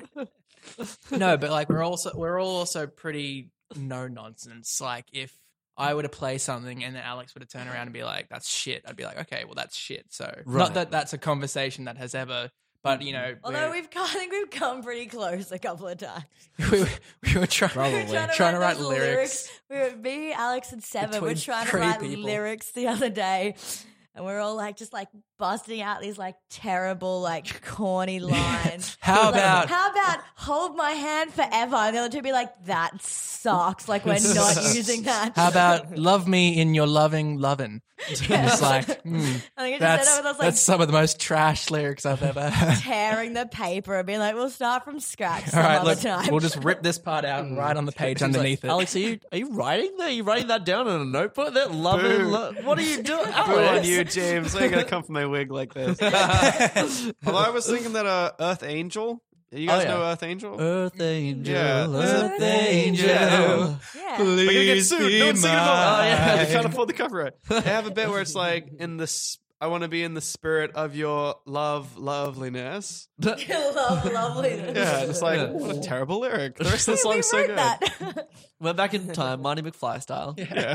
no, but like we're also we're all also pretty no nonsense. Like if I were to play something and then Alex were to turn around and be like, "That's shit," I'd be like, "Okay, well that's shit." So Right. not that that's a conversation that has ever, but you know, Although we're- we've, I think we've come pretty close a couple of times. we, were- we were trying, Probably. We were trying to write those lyrics. We were me, Alex, and Seven. Between We're trying to three write people. lyrics the other day, and we're all like just like busting out these like terrible, like corny lines. How Like, about- how about hold my hand forever? And the other two be like, that sucks. Like we're not using that. How about love me in your loving lovin'? It's like, hmm, I think it just that's, ended up with us like that's some of the most trash lyrics I've ever heard. tearing the paper and being like, we'll start from scratch All some right, other look, time. we'll just rip this part out and write on the page Seems like, underneath it. Alex, are you are you writing that? Are you writing that down in a notebook? That love it. Boo. Lo- what are you doing? Boo Alex? on you, James. I ain't gonna come for my wig like this. Although I was thinking that uh, Earth Angel. You guys Oh, yeah. know Earth Angel? Earth Angel, Yeah. Earth Earth Angel. Yeah. We're gonna get Please sued. be No one's singing about mine. Oh, yeah. They can't afford the copyright. They have a bit where it's like in this. I want to be in the spirit of your love, loveliness. Love, loveliness. Yeah, and it's like Yeah. what a terrible lyric. The rest of the We song's so wrote good. that. Went back in time, Marty McFly style. Yeah.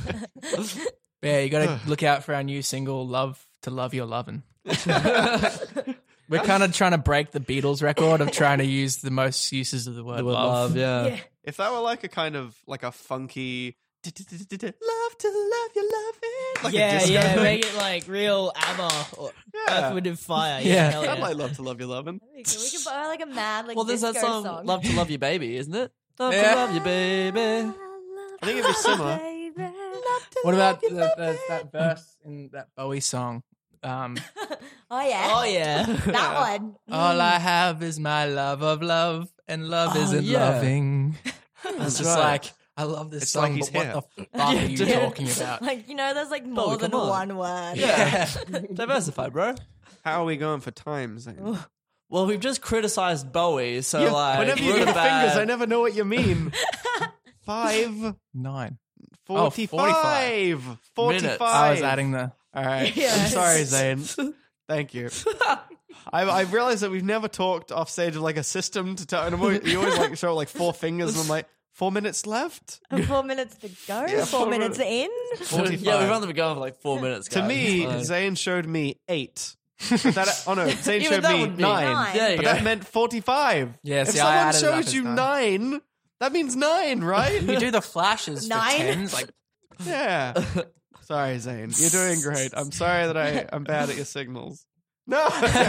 Yeah, you got to look out for our new single, "Love to Love Your Lovin'." We're kind of trying to break the Beatles record of trying to use the most uses of the word, The word love. love, yeah. Yeah. If that were like a kind of like a funky love to love you love it. Like a yeah, disco yeah, thing. make it like real ABBA or Yeah. Earth, Wind and Fire. Yeah. Yeah, hell I'd yeah. like love to love you loving. We can, we can buy like a mad like Well, there's that disco song, "Love to Love You, Baby," isn't it? Love Yeah. to love you, baby. I think it'd be similar. What about the, the, that verse in that Bowie song? Um, Oh yeah. Oh yeah. That one. All I have is my love of love, and love Oh, isn't yeah. loving. It's just right. like, I love this It's song, like he's but here. what the fuck are you Yeah. talking about? Like, you know, there's like more Bowie, than come on. one word. Yeah. Diversify, bro. How are we going for time, Zane? Well, we've just criticized Bowie, so Yeah, like, whenever you we're do the fingers, bad- I never know what you mean. Five. Nine. forty-five. forty-five. Minutes. I was adding the. All right. I'm Yes. sorry, Zane. Thank you. I, I realized that we've never talked off stage of like a system to tell. And I'm always, you always like show like four fingers, and I'm like, four minutes left. And four minutes to go. Yeah, four, four minutes in. forty-five. Yeah, we've only been going for like four minutes. To guys. me, Like- Zane showed me eight. But that, oh no, Zane Even showed that me would be- nine. Nine. There you But go. that meant forty-five. Yeah, if see, I someone added it up shows as you nine. nine, that means nine, right? You do the flashes for Nine. tens, like Yeah. Sorry, Zane. You're doing great. I'm sorry that I, I'm bad at your signals. No.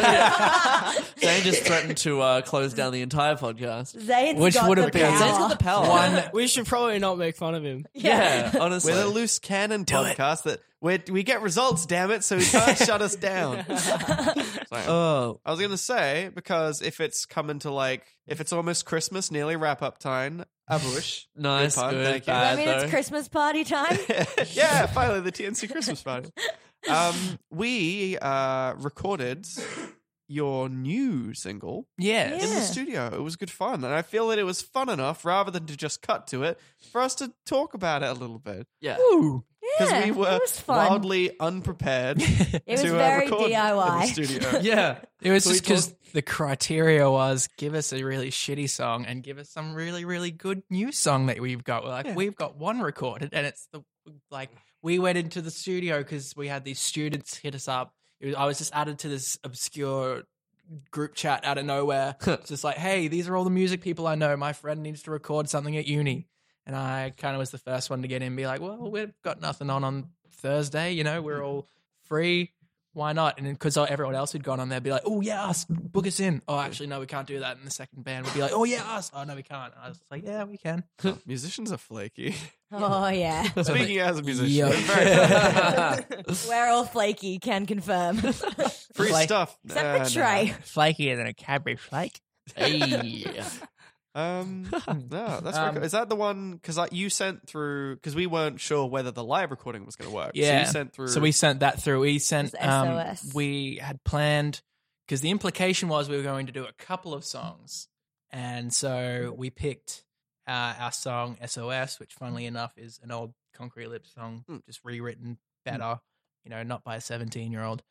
Zane just threatened to uh, close down the entire podcast. Zane's Which got would the have been- power. Zane's got the power. one. We should probably not make fun of him. Yeah, honestly. We're the loose cannon podcast that we we get results, damn it, so he can't shut us down. Sorry. Oh, I was going to say, because if it's coming to like, if it's almost Christmas, nearly wrap up time, Abush. nice, pun, good, thank you. Does that bad, mean though. it's Christmas party time? Yeah, finally, the T N C Christmas party. Um, we uh, recorded your new single Yeah. in the Yeah. studio. It was good fun. And I feel that it was fun enough, rather than to just cut to it, for us to talk about it a little bit. Yeah. Because Yeah, we were it was fun. wildly unprepared It was to uh, very record D I Y. in the studio. Yeah. It was So we just because the criteria was give us a really shitty song and give us some really, really good new song that we've got. We're like, Yeah. we've got one recorded, and it's the like we went into the studio because we had these students hit us up. It was, I was just added to this obscure group chat out of nowhere. It's just like, hey, these are all the music people I know. My friend needs to record something at uni. and I kind of was the first one to get in and be like, well, we've got nothing on on Thursday, you know, we're all free. Why not? And because everyone else who'd gone on there be like, oh, yeah, us, book us in. Oh, actually, no, we can't do that. And the second band would be like, oh, yeah, us. Oh, no, we can't. And I was like, yeah, we can. Musicians are flaky. Oh, yeah. Speaking as a musician, Yo. very We're all flaky, can confirm. free Like- stuff. Except Uh, for Trey. Flakier than a Cadbury flake. Hey. no. Um, no, that's very Um, cool. Is that the one? Because like, you sent through because we weren't sure whether the live recording was going to work. so Yeah. you sent through. So we sent that through. We sent, It's um, S O S. we had planned, because the implication was we were going to do a couple of songs. And so we picked uh, our song S O S, which funnily enough is an old Concrete Lips song, Mm. just rewritten better, you know, not by a seventeen year old.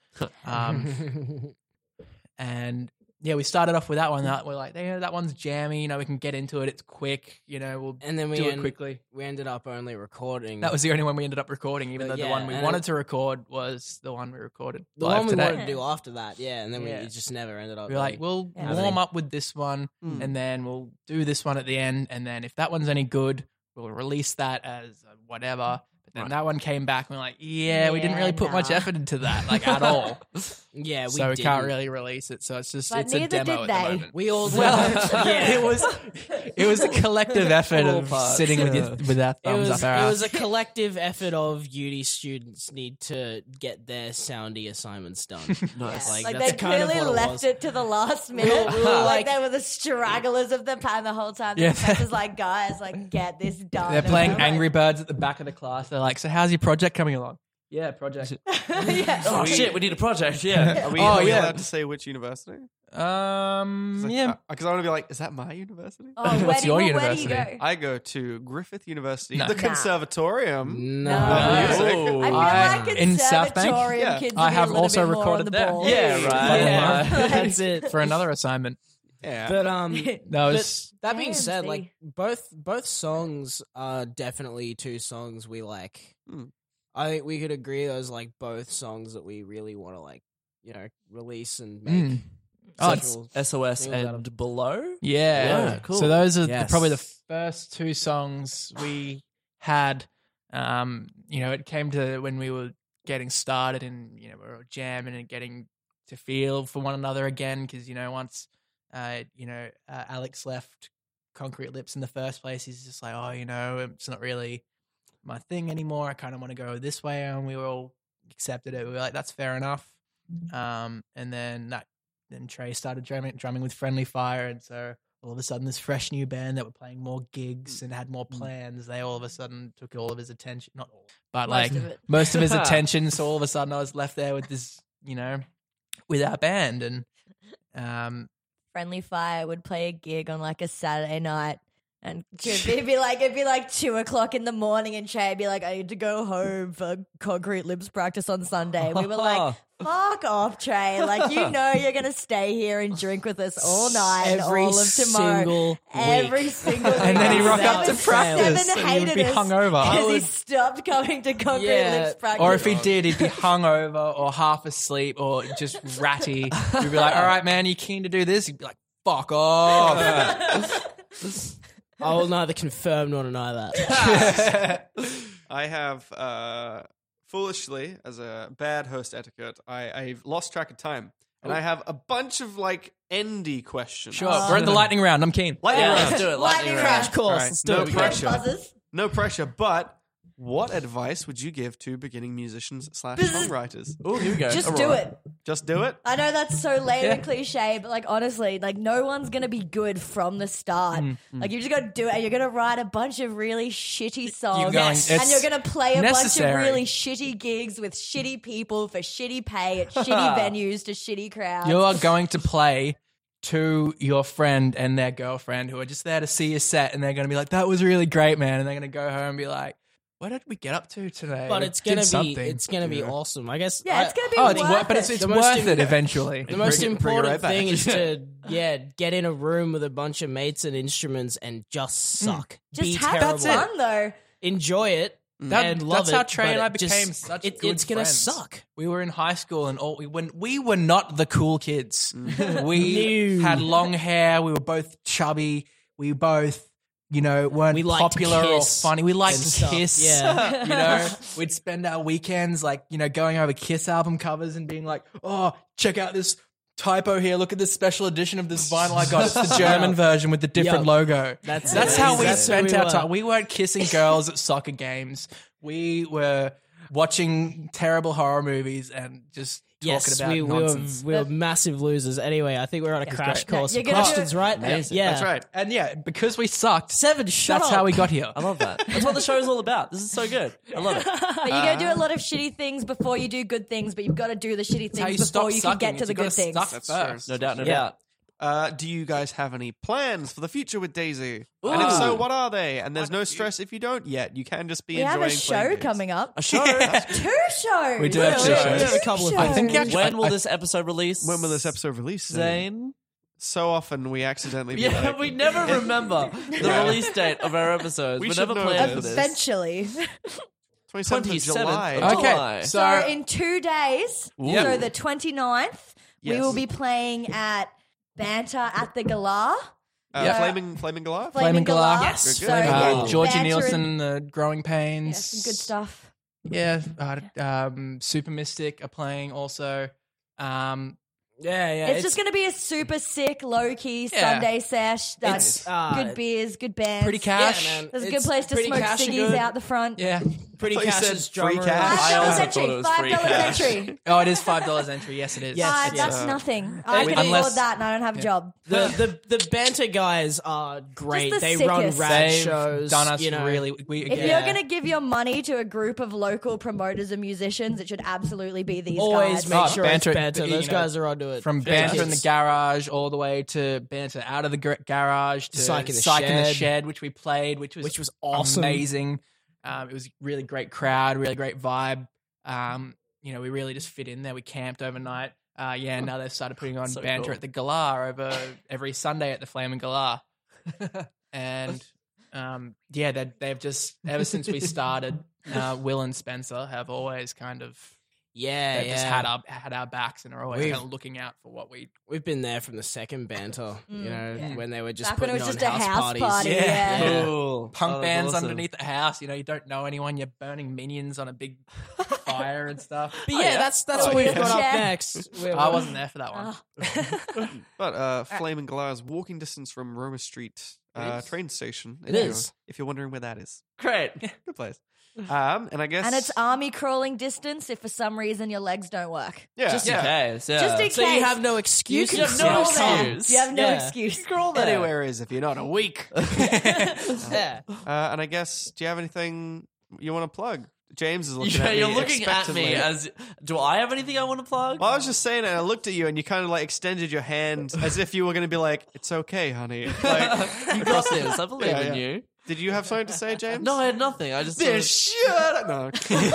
Um, and yeah, we started off with that one. That we're like, yeah, that one's jammy. You know, we can get into it. It's quick. You know, we'll And then we do it end- quickly. we ended up only recording That was the only one we ended up recording, even But though the yeah, one we and wanted it- to record was the one we recorded the live one we today. wanted to do after that. Yeah, and then Yeah. we it just never ended up. We were like, being- we'll Yeah. warm up with this one, Mm. and then we'll do this one at the end, and then if that one's any good, we'll release that as uh, whatever. But then Right. that one came back, and we're like, yeah, we didn't Yeah, really put much nah. effort into that, like at all. yeah, we so we can't didn't. really release it. So it's just But it's a neither demo did at the they. moment. We all Well, yeah. it was it was a collective effort All of parts, sitting with yeah. your, with our It thumbs was, up our it ass. was a collective effort of uni students need to get their soundy assignments done. Nice. Like, Like that's they kind of clearly what it left was. it to the last minute. we were like, like- they were the stragglers of the pan the whole time. The Yeah. professor's like, guys, like get this done. They're And playing we're like- Angry Birds at the back of the class. They're like, so how's your project coming along? Yeah, project. yeah. Oh shit, we need a project. Yeah. Are we, Oh, are we yeah. allowed to say which university? Um, yeah. Because I want to be like, is that my university? Oh, where What's do your you, where do you university? go? I go to Griffith University, No. the Nah. Conservatorium. No. No. Music. Oh. I feel I- like in South Bank? conservatorium Yeah. kids I would be have a little also bit more on recorded the there. ball. Yeah, right. Yeah. That's it. For another assignment. Yeah. But um, No, but it's that being Damn, said, see. like both both songs are definitely two songs we like. Hmm. I think we could agree those like both songs that we really want to like, you know, release and make. Mm. Oh, it's- several S O S singles out of- and Below. Yeah. Yeah, cool. So those are Yes. probably the first two songs we had. Um, you know, it came to when we were getting started and, you know, we were jamming and getting to feel for one another again. Because, you know, once, uh, you know, uh, Alex left Concrete Lips in the first place, he's just like, oh, you know, it's not really my thing anymore. I kind of want to go this way. And we were all accepted it. We were like, that's fair enough. Um, and then that, then Trey started drumming, drumming with Friendly Fire, and so all of a sudden, this fresh new band that were playing more gigs and had more plans, they all of a sudden took all of his attention. Not all, but Most like of it. most of his attention. So all of a sudden, I was left there with this, you know, with our band, and um, Friendly Fire would play a gig on like a Saturday night. And it'd be like it'd be like two o'clock in the morning, and Trey'd be like, "I need to go home for Concrete Lips practice on Sunday." We were like, "Fuck off, Trey! Like you know you're gonna stay here and drink with us all night and Every all of tomorrow, single every week. single." and week." then he rocked up to Seven- practice, Seven and he would hated be us hungover. because he stopped coming to Concrete Yeah. Lips practice. Or if he did, he'd be hungover or half asleep or just ratty. We'd be like, "All right, man, you keen to do this?" He'd be like, "Fuck off." I will neither confirm nor deny that. I have, uh, foolishly, as a bad host etiquette, I, I've lost track of time. And I have a bunch of, like, endy questions. Sure, we're at the lightning round. I'm keen. Lightning Yeah, round. let's do it. Lightning Lightning round. round. Of course, All right, let's do no it. pressure. buzzers. No pressure, but what advice would you give to beginning musicians slash songwriters? Oh, here we go. Just All do right. it. Just do it? I know that's so lame Yeah. and cliche, but like honestly, like no one's gonna be good from the start. Mm, Like you just gotta do it, and you're gonna write a bunch of really shitty songs, going- and it's you're gonna play a necessary. bunch of really shitty gigs with shitty people for shitty pay at shitty venues to shitty crowds. You are going to play to your friend and their girlfriend who are just there to see your set, and they're going to be like, "That was really great, man," and they're going to go home and be like, "What did we get up to today?" But We it's did gonna be something." it's gonna be awesome. I guess. yeah, I- it's gonna be Oh, it's worth worth, but it's, it. it's The most worth im- it eventually. The most Bring it- bring it important right back. thing is to yeah get in a room with a bunch of mates and instruments and just suck. Just be have terrible. fun though. Enjoy it That- and love that's it. how Trey but and I it became just- such it, good It's gonna friends. suck. We were in high school and all we when we were not the cool kids. Mm. We No. had long hair. We were both chubby. We both you know, weren't We liked to popular or kiss funny. We liked and to stuff, kiss. yeah. You know, we'd spend our weekends like, you know, going over Kiss album covers and being like, oh, check out this typo here. Look at this special edition of this vinyl I got. It's the German version with the different Yep. logo. That's That's it. how we That's who spent we our were. time. We weren't kissing girls at soccer games. We were watching terrible horror movies and just talking Yes, about we, we were nonsense. we were massive losers. Anyway, I think we're on a crash great. course Yeah, of you're gonna do questions, it- right? Amazing. Yeah, That's right. And yeah, because we sucked, Seven, shut that's up. how we got here. I love that. That's what the show is all about. This is so good. I love it. But you gotta do a lot of shitty things before you do good things, but you've got to do the shitty how you things stop before you can sucking, get to is the you gotta good things. suck That's first. No doubt, no Yeah. doubt. Uh, do you guys have any plans for the future with Daisy? And if so, what are they? And there's no stress if you don't yet. You can just be We have enjoying a playing show games. coming up. A show. Two shows. We do have two Two shows. We have a couple of- shows. I think actually- When will I- this episode release? When will this episode release? Zane? So often we accidentally be Yeah, like, we never remember the Yeah. release date of our episodes. We We, should never know planned for this. this. Eventually. twenty-seventh of twenty-seventh July. of Okay, July. so, So in two days, Ooh. so the twenty-ninth, we Yes. will be playing at Banter at the Galah. uh, Yeah. Flaming, Flaming Galah? Flaming Galah. Galah. Yes. So, Good, good. yeah, uh, Georgie Banter Nielsen and- and the Growing Yeah, Pains. some good stuff. Yeah, uh, um, Super Mystic are playing also. Um, Yeah, yeah. It's, just going to be a super sick, low key Yeah. Sunday sesh. Uh, It's, uh, good beers, good bands. pretty cash. Yeah, man. There's a good It's place to pretty smoke cash and ciggies good. out the front. Yeah. Pretty I thought you Cash's said free drummer. cash. Five I dollars also entry. thought it was Five free dollars cash. entry. Oh, it is five dollars entry. Yes, it is. Yes, Five, it's, that's uh, nothing. I can unless- afford that, and I don't have a job. The, the the banter guys are great. Just the They run sickest. rad They've shows. done us you know. really. We, If yeah. you're going to give your money to a group of local promoters and musicians, it should absolutely be these Always guys. make Oh, sure banter- it's banter. you Those know, guys are onto it. From They're banter in the kids. garage all the way to banter out of the gar- garage to Psych in the Psych in the Shed. Shed, which we played, which was Which was awesome. amazing. Um, it was a really great crowd, really great vibe. Um, you know, we really just fit in there. We camped overnight. Uh, yeah, now they've started putting on So banter cool. at the Galah over every Sunday at the Flaming Galah. And um, yeah, they, they've just, ever since we started, uh, Will and Spencer have always kind of Yeah, they've yeah. just had our had our backs and are always We've- kind of looking out for what we. We've been there from the second banter. you know, yeah. when they were just Back when it putting was on just a house house parties. party. Yeah. Yeah. Yeah. Cool. Punk Oh, that's bands awesome. underneath the house. You know, you don't know anyone. You're burning minions on a big fire and stuff. But yeah, that's that's Oh, what we've yeah. got up Yeah. next. We're- I wasn't there for that one. Oh. But uh, Flaming Galah is walking distance from Roma Street uh, is. train station. It if you're- is. If you're wondering where that is. Great. Good place. Um, and I guess... And it's army crawling distance if for some reason your legs don't work. yeah, Just yeah. in case. Yeah. Just in So case. you have no You excuse. can You have no crawl there. excuse. You have no Yeah. excuse. Scroll there. Anywhere is if you're not a weak. Yeah. Uh, and I guess, do you have anything you want to plug? James is looking Yeah, at me you're looking at me expectantly. as. Do I have anything I want to plug? Well, I was just saying, and I looked at you, and you kind of like extended your hand as if you were going to be like, "It's okay, honey." Like, you got this. I believe Yeah, in yeah. you. did you have something to say, James? No, I had nothing. I just. Then sort shut up. No,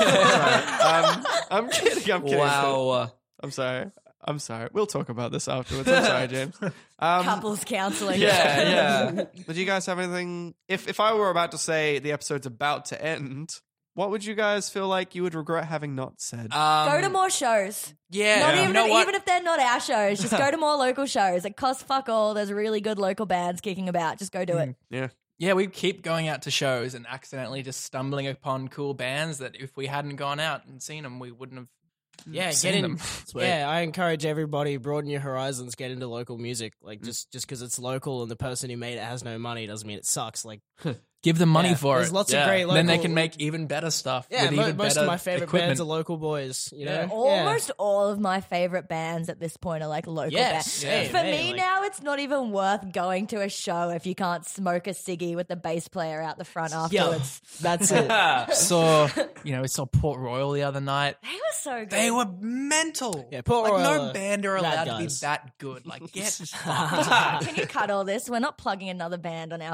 Sorry. um, I'm kidding. I'm of- kidding. wow. I'm sorry. I'm sorry. We'll talk about this afterwards. I'm sorry, James. Um, Couples counseling. Yeah, yeah. but do you guys have anything? If if I were about to say the episode's about to end, what would you guys feel like you would regret having not said? Um, Go to more shows. Yeah, Not you even know if, what? even if they're not our shows, just go to more local shows. It costs fuck all. There's really good local bands kicking about. Just go do it. yeah. Yeah, we keep going out to shows and accidentally just stumbling upon cool bands that if we hadn't gone out and seen them, we wouldn't have. Yeah, seen get in. them. Yeah, I encourage everybody broaden your horizons, get into local music. Mm. Like just just because it's local and the person who made it has no money doesn't mean it sucks. Like Give them money yeah, for there's it. lots Yeah. of great. Local, Then they can make even better stuff. Yeah, with mo- even most better of my favorite equipment. bands are local boys. You know, Yeah. Almost all of my favorite bands at this point are like local Yes, bands. same, For hey, me like- now, it's not even worth going to a show if you can't smoke a ciggy with the bass player out the front Yeah, afterwards. that's it. Saw, you know, we saw Port Royal the other night. They were so good. They were mental. Yeah, Port like Royal no are band are rad allowed to be guys. that good. Like get fucked. Can you cut all this? We're not plugging another band on our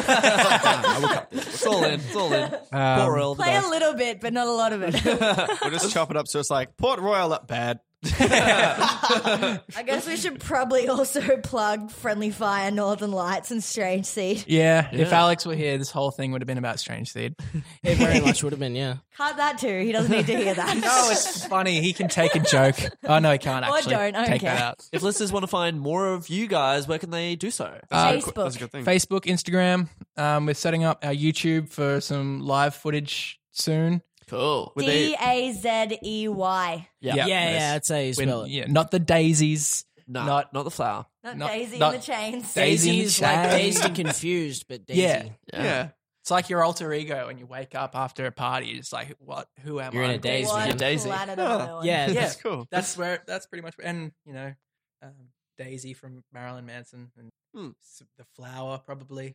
podcast. It's all in. It's all in. Um, Poor Earl. Play a little bit, but not a lot of it. We'll just chop it up so it's like Port Royal up bad, I guess we should probably also plug Friendly Fire, Northern Lights, and Strange Seed. Yeah, if Yeah. Alex were here, this whole thing would have been about Strange Seed. It very much would have been, yeah. Cut that too. He doesn't need to hear that. No, it's funny. He can take a joke. Oh, no, he can't Or actually don't, I don't take care. that out. If listeners want to find more of you guys, where can they do so? Uh, Facebook. That's a good thing. Facebook, Instagram. Um, we're setting up our YouTube for some live footage soon. Cool. Would D they- A Z E Y. Yeah. Yeah. Yeah, yeah, I'd say you When- spell it. yeah, not the daisies. No, Not- not not the flower. Not, Not- Daisy not- in the Chains. Daisy in the Daisy's like chain. Dazed and Confused, but Daisy. Yeah. Yeah. It's like your alter ego when you wake up after a party. You're just like, what? Who am You're I? in a daze, What man. Daisy. planet Oh, am I on? Yeah, Yeah. That's cool. That's where. That's pretty much. And you know, um, Daisy from Marilyn Manson and Hmm. s- the flower probably.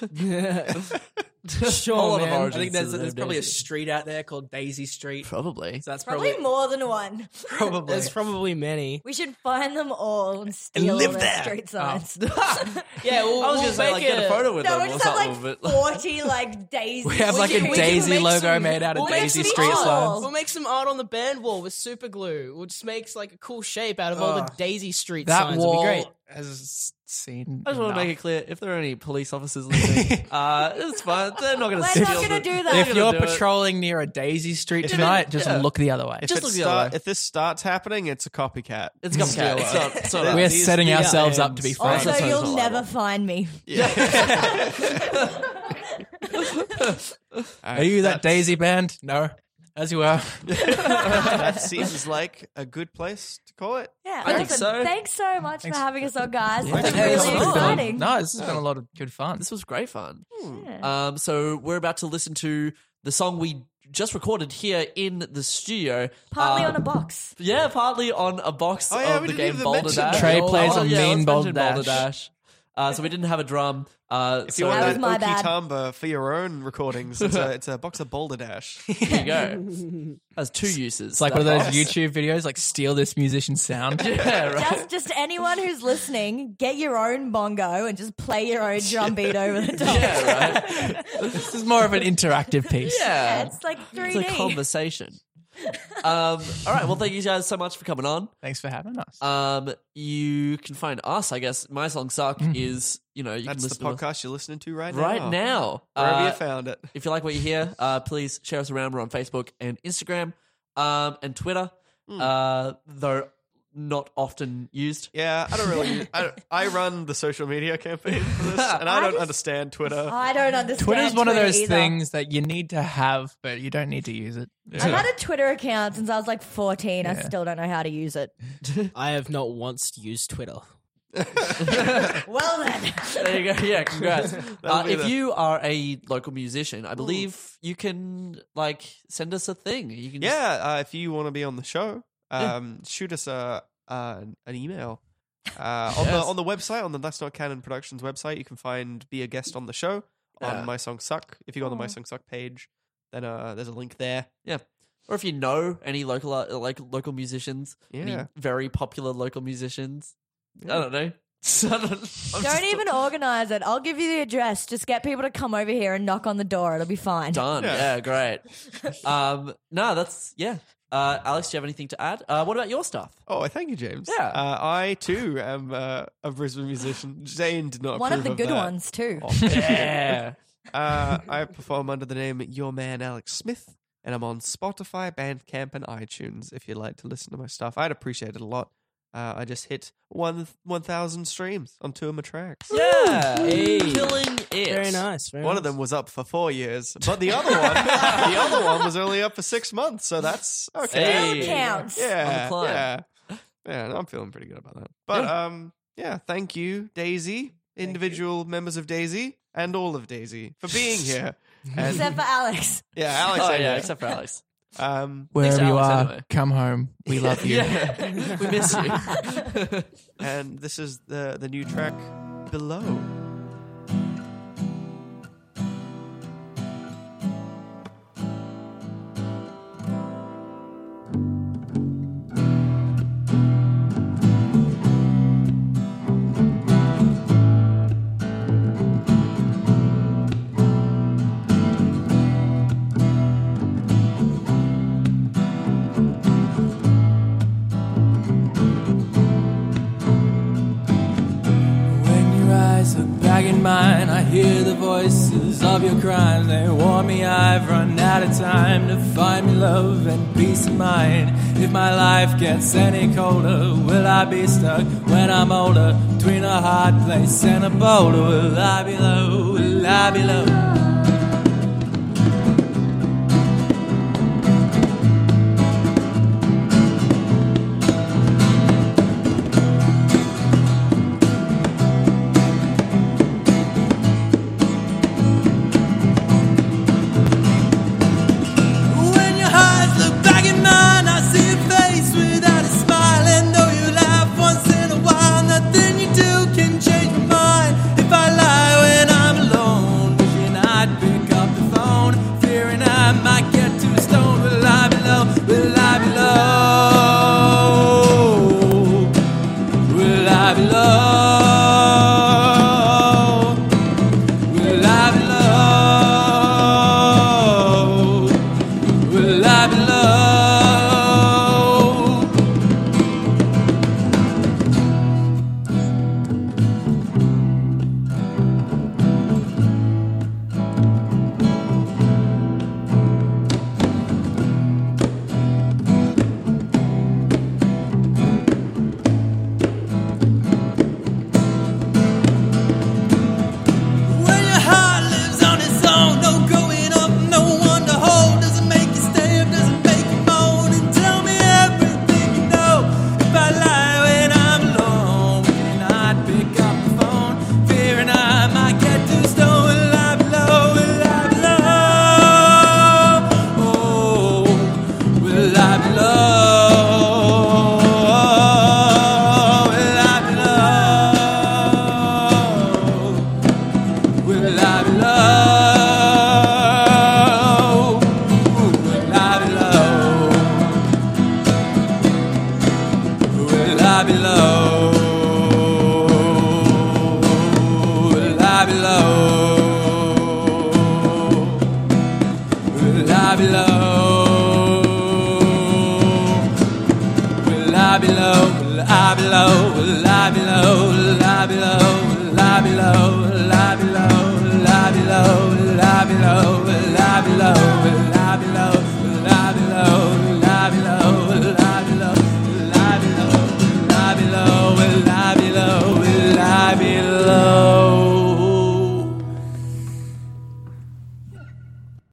Sure, A lot of man. I origins think there's to the there's name probably a Daisy. street out there called Daisy Street. Probably. So that's Probably, probably more than one. probably. There's probably many. We should find them all and steal live all their there. street Oh. signs. Yeah, we'll, I was we'll gonna say make like get a photo with No, them we or just have something. like but forty like daisies. We have We like can- a we can Daisy make logo some- made out of we'll make Daisy some Street art. signs. We'll make some art on the band wall with super glue. We'll just make like a cool shape out of all the Ugh. Daisy Street That signs. wall It'll be great. has seen. I just want to make it clear: if there are any police officers listening, uh, it's fine. They're not going to We're steal. not gonna the- do they're that. If gonna you're do it. patrolling near a Daisy Street If tonight, it- just yeah. look the other way. If, Just it look the start, other way. if this starts happening, it's a copycat. it's a copycat. It's not. It's not We're These- setting these ourselves up bands- to be Oh, friends. Also, that's you'll totally never liable. find me. Are you that Daisy band? No, as you are. That seems like a good place to call it. Yeah, I think listen, so. Thanks so much Thanks. for having us on, guys. Yeah. It's been Hey, really it's been exciting. No, this has been a lot of good fun. This was great fun. Yeah. Um, so we're about to listen to the song we just recorded here in the studio. Partly Uh, on a box. Yeah, partly on a box Oh, yeah, of we the didn't game even Boulder mention Dash. that. Trey Oh, plays oh, a yeah, mean let's Boulder mention Boulder Dash. Dash. Uh, so we didn't have a drum. Uh, If so you want That was that my Okie bad. Tamba for your own recordings, it's a, it's a box of Boulder Dash. there you go. Has two uses. It's like one of those YouTube videos, like steal this musician's sound. Yeah, right. Just, just anyone who's listening, get your own bongo and just play your own drum beat over the top. Yeah, right. This is more of an interactive piece. Yeah, Yeah. it's like three It's D. a conversation. um, all right. Well, thank you guys so much for coming on. Thanks for having us. Um, you can find us, I guess. My Song Suck is, you know, you That's can the listen to us podcast you're listening to right now. right now. Wherever Uh, you found it. If you like what you hear, uh, please share us around. We're on Facebook and Instagram um, and Twitter, uh, though not often used. Yeah, I don't really. I, I run the social media campaign for this, and I I don't just- understand Twitter. I don't understand. Twitter's one of Twitter those either. things that you need to have, but you don't need to use it. I've had a Twitter account since I was like fourteen. I Yeah. still don't know how to use it. I have not once used Twitter. Well then. There you go. Yeah, congrats. uh, be if the- you are a local musician, I believe you can like send us a thing. You can just- Yeah, uh, if you want to be on the show, um, shoot us a uh, an email. Uh, on the Yes. on the website, on the That's Not Canon Productions website, you can find Be a Guest on the Show Yeah. on My Song Suck. If you go on the My Song Suck page, then uh, there's a link there. yeah. Or if you know any local uh, like local musicians, any Yeah. very popular local musicians, I don't know. I don't, I'm Don't just even organize it. I'll give you the address. Just get people to come over here and knock on the door. It'll be fine. done. Yeah. Yeah, great. Um, no, that's yeah. Uh, Alex, do you have anything to add? Uh, what about your stuff? Oh, thank you, James. Yeah. uh, I too am uh, a Brisbane musician. Jane did not One of approve the good that. ones too. Yeah. Uh, I perform under the name Your Man Alex Smith, and I'm on Spotify, Bandcamp, and iTunes. If you'd like to listen to my stuff, I'd appreciate it a lot. Uh, I just hit one one thousand streams on two of my tracks. Yeah. Hey. Killing it. Very nice. Very One nice. of them was up for four years, but the other one, the other one was only up for six months. So that's okay. Hey. Counts. On Yeah, the climb. yeah, yeah. no, I'm feeling pretty good about that. But Yeah. um, yeah. Thank you, Daisy, individual members of Daisy, and all of Daisy for being here. And Except for Alex. yeah, Alex. Oh and yeah, you. except for Alex. Um, Wherever Thanks, you Alex, are, anyway. come home. We love you. Yeah, we miss you. and this is the the new track Below. mine. I hear the voices of your crime. They warn me I've run out of time to find me love and peace of mind. If my life gets any colder, will I be stuck when I'm older between a hard place and a boulder? Will I be low? Will I be low? Will I be low? Will I be low?